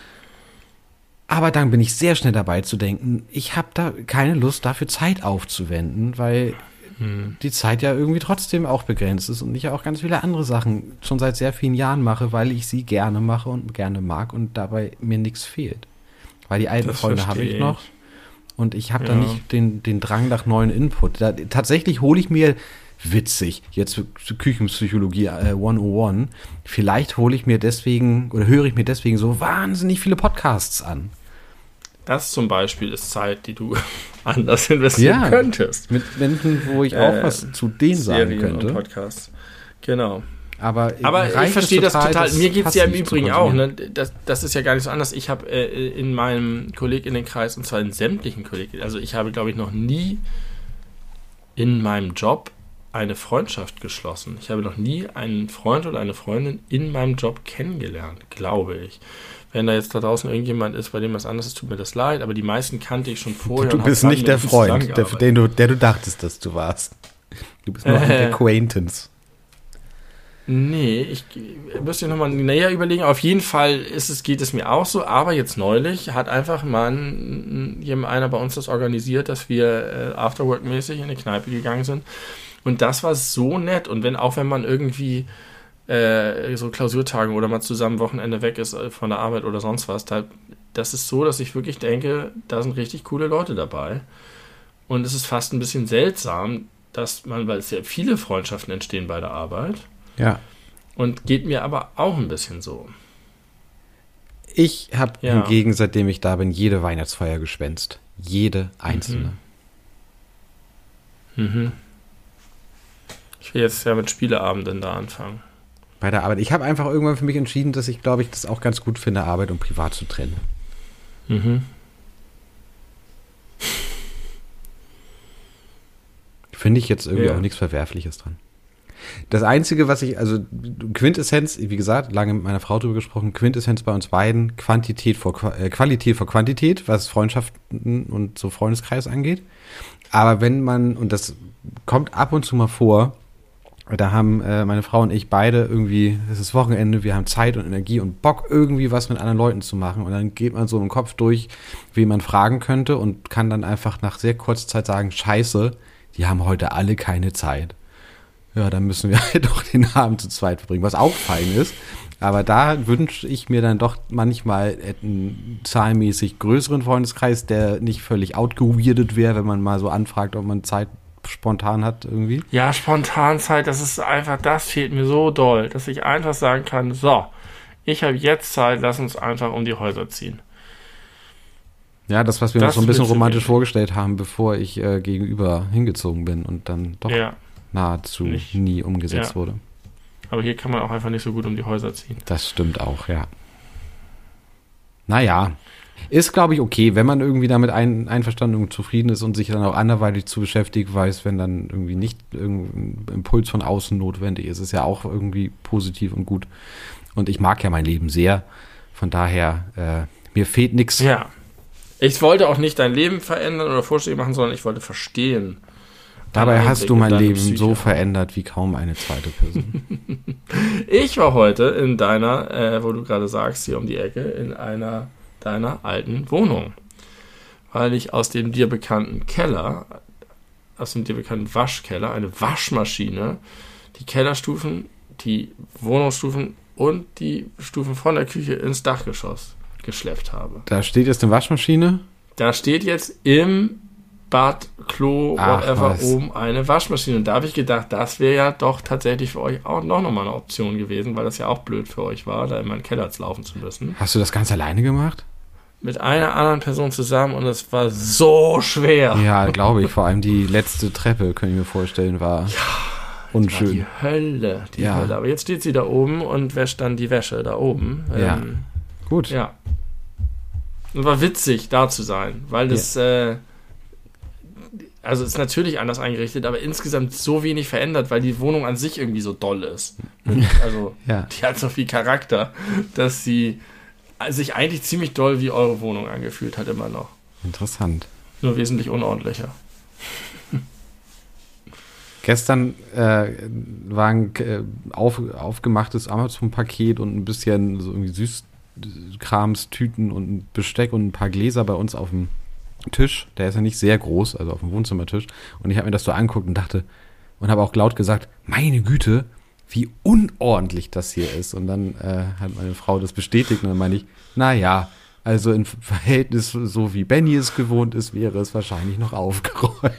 Aber dann bin ich sehr schnell dabei zu denken, ich habe da keine Lust, dafür Zeit aufzuwenden, weil die Zeit ja irgendwie trotzdem auch begrenzt ist und ich ja auch ganz viele andere Sachen schon seit sehr vielen Jahren mache, weil ich sie gerne mache und gerne mag und dabei mir nichts fehlt. Weil die alten Freunde habe ich noch und ich habe da nicht den Drang nach neuen Input. Tatsächlich hole ich mir, witzig, jetzt zu Küchenpsychologie 101, vielleicht hole ich mir deswegen oder höre ich mir deswegen so wahnsinnig viele Podcasts an. Das zum Beispiel ist Zeit, die du anders investieren könntest. Mit Menschen, wo ich auch was zu denen sagen könnte. Und Podcasts. Genau. Aber ich verstehe das total. Mir geht es ja im Übrigen auch. Ne? Das ist ja gar nicht so anders. Ich habe in meinem KollegInnenkreis, und zwar in sämtlichen KollegInnen, also ich habe, glaube ich, noch nie in meinem Job eine Freundschaft geschlossen. Ich habe noch nie einen Freund oder eine Freundin in meinem Job kennengelernt, glaube ich. Wenn da jetzt da draußen irgendjemand ist, bei dem was anderes ist, tut mir das leid, aber die meisten kannte ich schon vorher. Du bist nicht der Freund, der du dachtest, dass du warst. Du bist noch ein Acquaintance. Nee, ich müsste nochmal näher überlegen. Auf jeden Fall geht es mir auch so, aber jetzt neulich hat einfach mal einer bei uns das organisiert, dass wir Afterwork-mäßig in eine Kneipe gegangen sind. Und das war so nett. Und wenn man irgendwie so Klausurtagen oder mal zusammen Wochenende weg ist von der Arbeit oder sonst was, das ist so, dass ich wirklich denke, da sind richtig coole Leute dabei. Und es ist fast ein bisschen seltsam, weil es ja viele Freundschaften entstehen bei der Arbeit. Ja. Und geht mir aber auch ein bisschen so. Ich habe hingegen, seitdem ich da bin, jede Weihnachtsfeier geschwänzt. Jede einzelne. Ich will jetzt ja mit Spieleabenden da anfangen. Bei der Arbeit. Ich habe einfach irgendwann für mich entschieden, dass ich, glaube ich, das auch ganz gut finde, Arbeit und Privat zu trennen. Finde ich jetzt irgendwie auch nichts Verwerfliches dran. Das Einzige, Quintessenz, wie gesagt, lange mit meiner Frau drüber gesprochen, Quintessenz bei uns beiden, Qualität vor Quantität, was Freundschaften und so Freundeskreis angeht. Aber wenn man, und das kommt ab und zu mal vor, Da haben meine Frau und ich beide irgendwie, es ist Wochenende, wir haben Zeit und Energie und Bock, irgendwie was mit anderen Leuten zu machen. Und dann geht man so im Kopf durch, wen man fragen könnte und kann dann einfach nach sehr kurzer Zeit sagen, scheiße, die haben heute alle keine Zeit. Ja, dann müssen wir halt doch den Abend zu zweit verbringen, was auch fein ist. Aber da wünsche ich mir dann doch manchmal einen zahlenmäßig größeren Freundeskreis, der nicht völlig outgeweirdet wäre, wenn man mal so anfragt, ob man Zeit spontan hat irgendwie. Ja, Spontanzeit, das fehlt mir so doll, dass ich einfach sagen kann, so, ich habe jetzt Zeit, lass uns einfach um die Häuser ziehen. Ja, das, was wir uns so ein bisschen romantisch vorgestellt haben, bevor ich gegenüber hingezogen bin und dann doch nahezu nie umgesetzt wurde. Aber hier kann man auch einfach nicht so gut um die Häuser ziehen. Das stimmt auch, ja. Naja, ist, glaube ich, okay, wenn man irgendwie damit einverstanden und zufrieden ist und sich dann auch anderweitig zu beschäftigen weiß, wenn dann irgendwie nicht irgendein Impuls von außen notwendig ist, ist ja auch irgendwie positiv und gut. Und ich mag ja mein Leben sehr. Von daher, mir fehlt nichts. Ja. Ich wollte auch nicht dein Leben verändern oder Vorschläge machen, sondern ich wollte verstehen. Dabei hast du mein Leben so verändert wie kaum eine zweite Person. Ich war heute in deiner, wo du gerade sagst, hier um die Ecke, in einer deiner alten Wohnung. Weil ich aus dem dir bekannten Keller, aus dem dir bekannten Waschkeller, eine Waschmaschine, die Kellerstufen, die Wohnungsstufen und die Stufen von der Küche ins Dachgeschoss geschleppt habe. Da steht jetzt eine Waschmaschine? Da steht jetzt im Bad, Klo, whatever, oben eine Waschmaschine. Und da habe ich gedacht, das wäre ja doch tatsächlich für euch auch noch mal eine Option gewesen, weil das ja auch blöd für euch war, da in meinen Keller laufen zu müssen. Hast du das ganz alleine gemacht? Mit einer anderen Person zusammen und es war so schwer. Ja, glaube ich. Vor allem die letzte Treppe, kann ich mir vorstellen, war unschön. War die Hölle. Hölle. Aber jetzt steht sie da oben und wäscht dann die Wäsche da oben. Ja, gut. Ja. Und war witzig, da zu sein, weil das... Also ist natürlich anders eingerichtet, aber insgesamt so wenig verändert, weil die Wohnung an sich irgendwie so doll ist. Also die hat so viel Charakter, dass sie sich eigentlich ziemlich doll wie eure Wohnung angefühlt hat immer noch. Interessant. Nur wesentlich unordentlicher. Gestern war ein aufgemachtes Amazon-Paket und ein bisschen so irgendwie Süßkrams, Tüten und ein Besteck und ein paar Gläser bei uns auf dem Tisch, der ist ja nicht sehr groß, also auf dem Wohnzimmertisch. Und ich habe mir das so angeguckt und dachte, und habe auch laut gesagt, meine Güte, wie unordentlich das hier ist. Und dann hat meine Frau das bestätigt und dann meine ich, naja, also im Verhältnis, so wie Benny es gewohnt ist, wäre es wahrscheinlich noch aufgeräumt.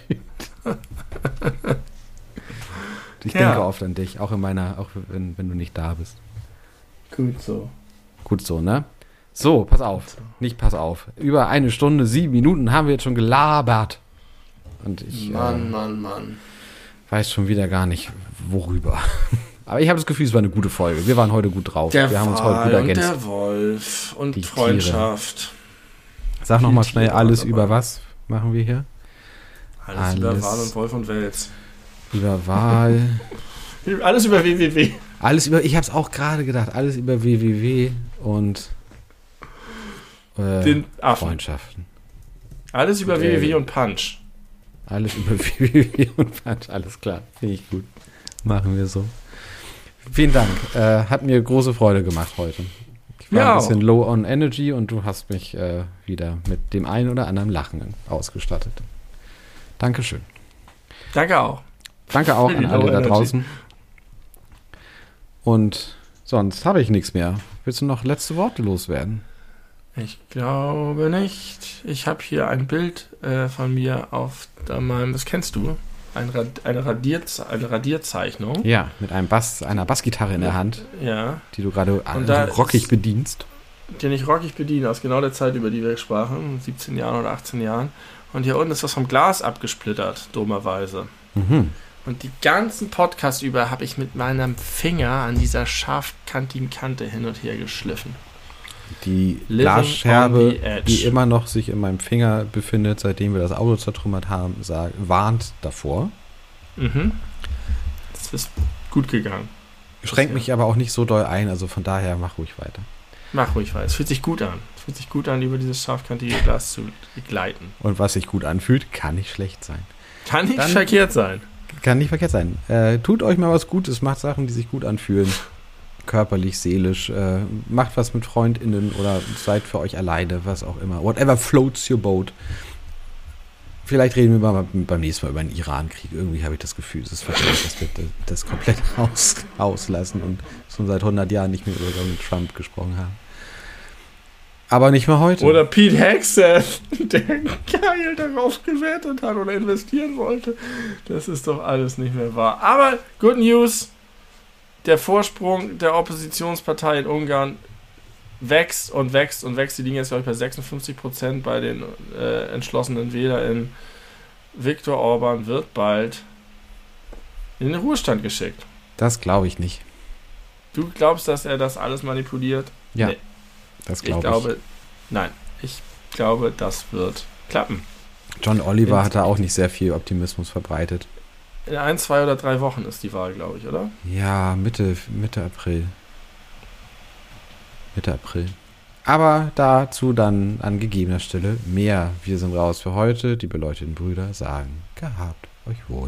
Ich denke oft an dich, auch wenn du nicht da bist. Gut so. Gut so, ne? So, pass auf. Nicht pass auf. Über 1 Stunde, 7 Minuten haben wir jetzt schon gelabert. Und ich Mann. weiß schon wieder gar nicht, worüber. Aber ich habe das Gefühl, es war eine gute Folge. Wir waren heute gut drauf. Wir haben uns heute gut ergänzt. Und der Wolf und die Freundschaft. Tiere. Sag nochmal schnell, alles über was machen wir hier? Alles über Wahl und Wolf und Wels. Über Wahl. Alles über www. Ich habe es auch gerade gedacht, alles über www und den Affen. Freundschaften. Alles über www und Punch. Alles über www und Punch, alles klar. Finde ich gut. Machen wir so. Vielen Dank. Hat mir große Freude gemacht heute. Ich war ein bisschen low on energy und du hast mich wieder mit dem einen oder anderen Lachen ausgestattet. Dankeschön. Danke auch. Danke auch an alle da draußen. Und sonst habe ich nichts mehr. Willst du noch letzte Worte loswerden? Ich glaube nicht. Ich habe hier ein Bild von mir auf meinem, das kennst du, eine Radierzeichnung. Ja, mit einer Bassgitarre in der Hand, die du gerade rockig bedienst. Den ich rockig bediene, aus genau der Zeit, über die wir sprachen, 17 Jahren oder 18 Jahren. Und hier unten ist was vom Glas abgesplittert, dummerweise. Mhm. Und die ganzen Podcasts über habe ich mit meinem Finger an dieser scharfkantigen Kante hin und her geschliffen. Die Glasscherbe, die immer noch sich in meinem Finger befindet, seitdem wir das Auto zertrümmert haben, warnt davor. Mhm. Das ist gut gegangen. Schränkt mich aber auch nicht so doll ein, also von daher mach ruhig weiter. Mach ruhig weiter. Es fühlt sich gut an. Es fühlt sich gut an, über dieses scharfkantige Glas zu gleiten. Und was sich gut anfühlt, kann nicht schlecht sein. Kann nicht verkehrt sein. Kann nicht verkehrt sein. Tut euch mal was Gutes, macht Sachen, die sich gut anfühlen. Körperlich, seelisch. Macht was mit FreundInnen oder seid für euch alleine, was auch immer. Whatever floats your boat. Vielleicht reden wir mal beim nächsten Mal über den Iran-Krieg. Irgendwie habe ich das Gefühl, es ist verständlich, dass wir das komplett auslassen und schon seit 100 Jahren nicht mehr über Donald Trump gesprochen haben. Aber nicht mehr heute. Oder Pete Hegseth, der geil darauf gewettet hat oder investieren wollte. Das ist doch alles nicht mehr wahr. Aber Good News, der Vorsprung der Oppositionspartei in Ungarn wächst und wächst und wächst. Die liegen jetzt, glaube ich, bei 56% bei den entschlossenen WählerInnen. Viktor Orban wird bald in den Ruhestand geschickt. Das glaube ich nicht. Du glaubst, dass er das alles manipuliert? Ja, nee. Das glaube ich. Nein, ich glaube, das wird klappen. John Oliver hat da auch nicht sehr viel Optimismus verbreitet. In 1, 2 oder 3 Wochen ist die Wahl, glaube ich, oder? Ja, Mitte April. Mitte April. Aber dazu dann an gegebener Stelle mehr. Wir sind raus für heute. Die beleuchteten Brüder sagen, gehabt euch wohl.